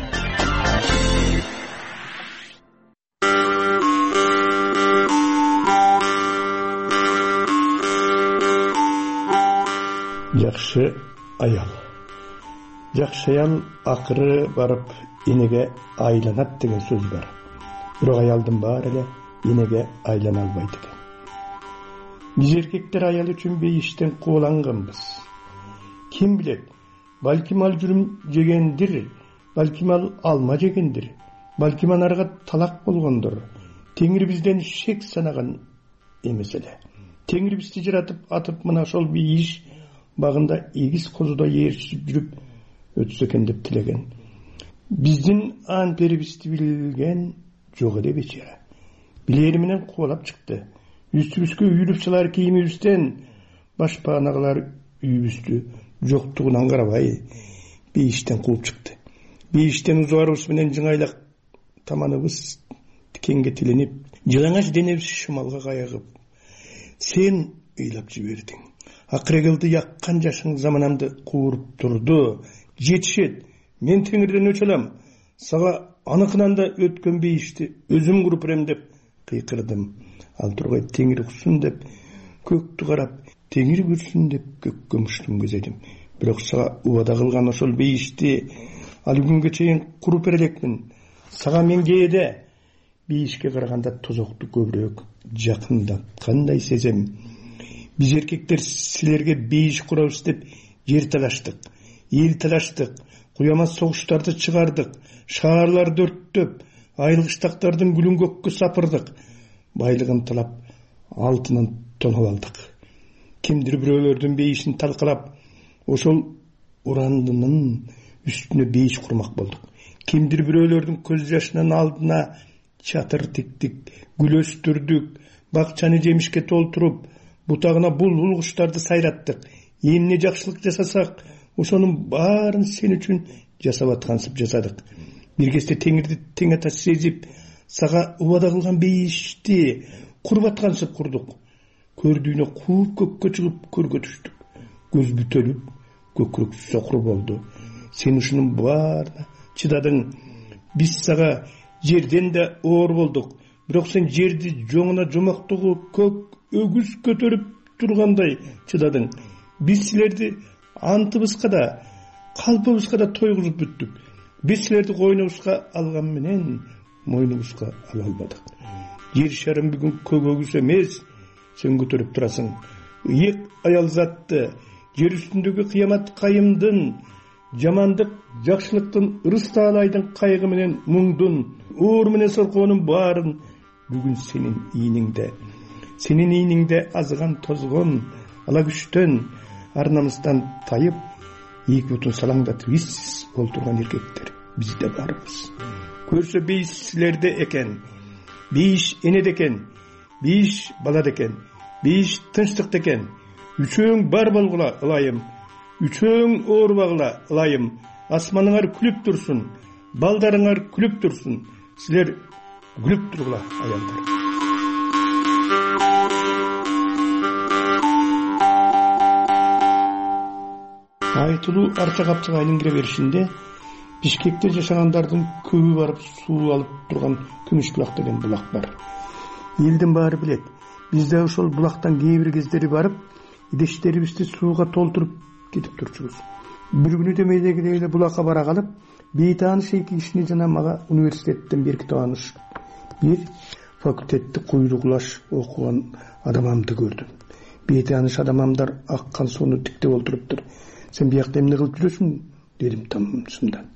Жакшы аял. Жакшы аял акыры барып энеге айланат деген сөз бар. Бирок аялдын баары эле энеге айлана албайт экен. Биз эркектер аял үчүн бейиштен кууланганбыз. Ким билет, балким ал жүрүм жегендир, балким ал алма жегендир, балким анарга талак болгондур. Теңир бизден шек санаган эмес эле. Теңир бизди жаратып атып мына ошол бейиш багында эгиз козуда ээрчип жүрүп өтсө экен деп тилеген. Биздин анперибизди билген жок эле бечара. Билери менен кубалап чыкты. Үстүбүзгө үйүлүп чалар кийимибизден башпаанагалар үйүбүздү жоктугунан карабай бейиштен кууп чыкты. Бейиштен узуарыбыз менен жыңайлак таманыбыз тикенге тиленип, жылаңач денебиз шымалга кайыгып, сен ыйлап жибердиң. Акырегилди яккан жашың заманамды кууруп турду. Жетишет, мен теңирден өч алам. Сага аныкынан да өткөн бейишти өзүм куруп берем деп кыйкырдым. ал тургай теңир уксун деп көктү карап теңир көрсүн деп көккө муштум көзөйдүм. Бирок сага убада кылган ошол бейишти ал күнгө чейин куруп бере элекмин. Сага мен кээде бейишке караганда тозокту көбүрөөк жакындаткандай сезем. Биз эркектер силерге бейиш курабыз деп жер талаштык, эл талаштык, куямас согуштарды чыгардык, шаарларды өрттөп, айылгыштактардын гүлүн көккө сапырдык, байлыгын талап, алтынын тоноп алдык. Кимдир бирөөлөрдүн бейишин талкалап, ошол урандынын үстүнө бейиш курмак болдук. Кимдир бирөөлөрдүн көз жашынын алдына чатыр тиктик, гүл өстүрдүк, бакчаны жемишке толтуруп, бутагына булбул куштарды сайраттык. Эмне жакшылык жасасак, ошонун баарын сен үчүн жасап аткансып жасадык. Бир кезде теңирди тең ата сезип, сага убада кылган бейишти куруп аткансып курдук. Көрдүүнө кууп көккө чыгып көргө түштүк. Көз бүтөлүп, көкүрөк сокур болду. Сен ушунун баарына чыдадың. Биз сага жерден да оор болдук. Бирок сен жерди жоңуна жомоктогу көк өгүз көтөрүп тургандай чыдадың. Биз силерди антыбызга да, калпыбызга да тойгузуп бүттүк. Биз силерди койнубузга алган менен мойнубузга ала албадык. Жер шарым бүгүн көк өгүз эмес, сен көтөрүп турасың. Ыйык аял затты, жер үстүндөгү кыямат кайымдын, жамандык жакшылыктын, ырыс таалайдын кайгы менен муңдун, оор менен соркоонун баарын бүгүн сенин ийниңде. Сенин ийниңде азган тозгон, ала күчтөн, ар намыстан тайып, эки бутун салаңдатып иссиз олтурган эркектер бизде барбыз. Көрсө бейиш силерде экен, бейиш энеде экен, бейиш балада экен, бейиш тынчтыкта экен. Үчөөң бар болгула ылайым, үчөөң оорубагыла ылайым. Асманыңар күлүп турсун, балдарыңар күлүп турсун. Силер күлүп тургула аялдар. Айтылуу арча капчыга айлангыра беришинде Бишкекте жашагандардын көбү барып суу алып турган Күмүшбулак деген булак бар. Элдин баары билет. Биз да ошол булактан кээ бир кездери барып, идештерибизди сууга толтуруп кетип турчубуз. Бир күнү демейдегидей эле булакка бара калып, бейтааныш эки кишини жана мага университеттен берки тааныш бир факультетти куйругулаш окуган адамамды көрдүм. Бейтааныш адамамдар аккан сууну тиктеп олтуруптур. Сен биякта эмне кылып жүрөсүң? Дедим тамсымдан.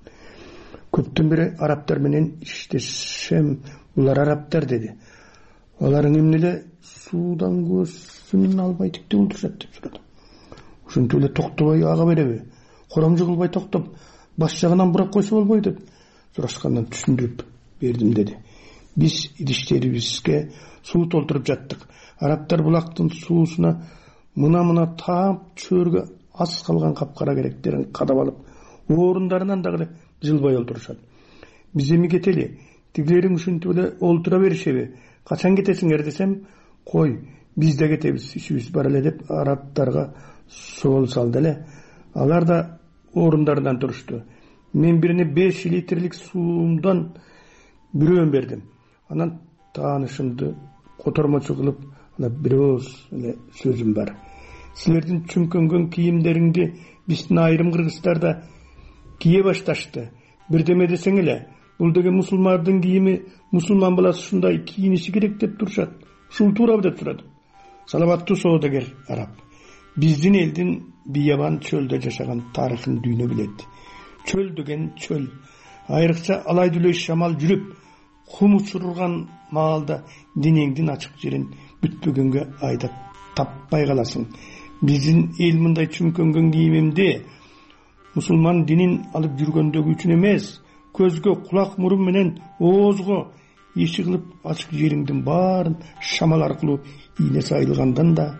Көптөн бери араптар менен иштешем. Булар араптар деди. Аларың эмне эле суудан көзүн албай тиктеп олтурушат деп сурадым. Ушинтип эле токтобой ага береби? Коромжу кылбай токтоп, баш жагынан бурап койсо болбойт деп сурашкандан түшүндүрүп бердим деди. Биз идиштерибизге суу толтуруп жаттык. Араптар булактын суусуна мына таап чөөргө аз калган капкара керектерин кадап алып, орундарынан дагы жылбай олтурушат. Биз эми кетели, тигилерин ушинтип эле олтура беришеби? Качан кетесиңер десем, кой, биз да кетебиз, ишибиз бар эле деп араптарга соол салды эле. Алар да орундарынан турушту. Мен бирине 5 литрлик суумдан бирөөн бердим. Анан таанышымды котормочу кылып, бир ооз эле сөзүм бар. Силердин чүмкөнгөн кийимдериңди биздин айрым кыргыздарда кие башташты. Бирдеме десең эле, бул деген мусулмандын кийими, мусулман баласы ушундай кийиниши керек деп турушат. Ушул туурабы деп сурадым. Саламаттуу соодагер араб. Биздин элдин биябан чөлдө жашаган тарыхын дүйнө билет. Чөл деген чөл. Айрыкча алай дүлөй шамал жүрүп, кум учурган маалда денеңдин ачык жерин бүтпөгөнгө айдап таппай каласың. Биздин эл мындай чүмкөнгөн кийимимди мусулман динин алып жүргөндөгү үчүн эмес, көзгө, кулак, мурун менен оозго иши кылып ачык жериңдин баарын шамал аркылуу ийне сайылгандан да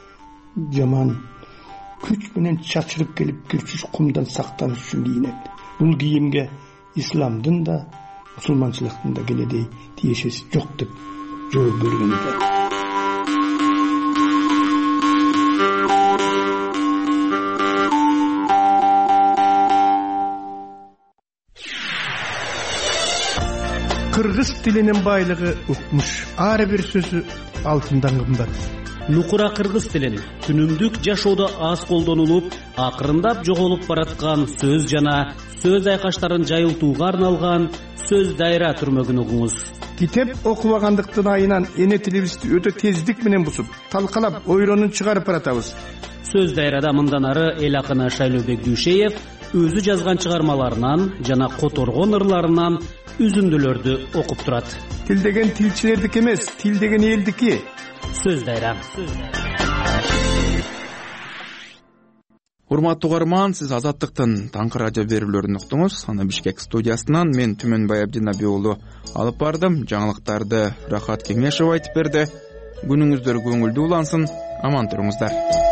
жаман күч менен чачырып келип кирчүш кумдан сактаныш үчүн кийинет. Бул кийимге исламдын да мусулманчылыктын да кенедей тиешеси жок деп жооп берген экен. Кыргыз тилинин байлыгы укмуш. Ар бир сөзү алтындан кымбат. Нукура кыргыз тилин күнүмдүк жашоодо аз колдонулуп, акырындап жоголуп бараткан сөз жана сөз айкаштарын жайылтууга арналган сөз дайра түрмөгүн угуңуз. Китеп окубагандыктын айынан эне тилибизди өтө тездик менен бусуп, талкалап, ойронун чыгарып баратабыз. Сөз дайрада мындан ары эл акыны Шайлообек Дүйшеев өзү жазган чыгармаларынан жана которгон ырларынан үзүндүлөрдү окуп турат. Тил деген тилчилердики эмес, тил деген элдики. Сөз дайра. Урматтуу угарман, сиз Азаттыктын таңкы радио берүүлөрүн уктуңуз. Аны Бишкек студиясынан мен Түмөнбай Абдинаби уулу алып бардым. Жаңылыктарды Рахат Кеңешев айтып берди. Күнүңүздөр көңүлдүү улансын. Аман туруңуздар.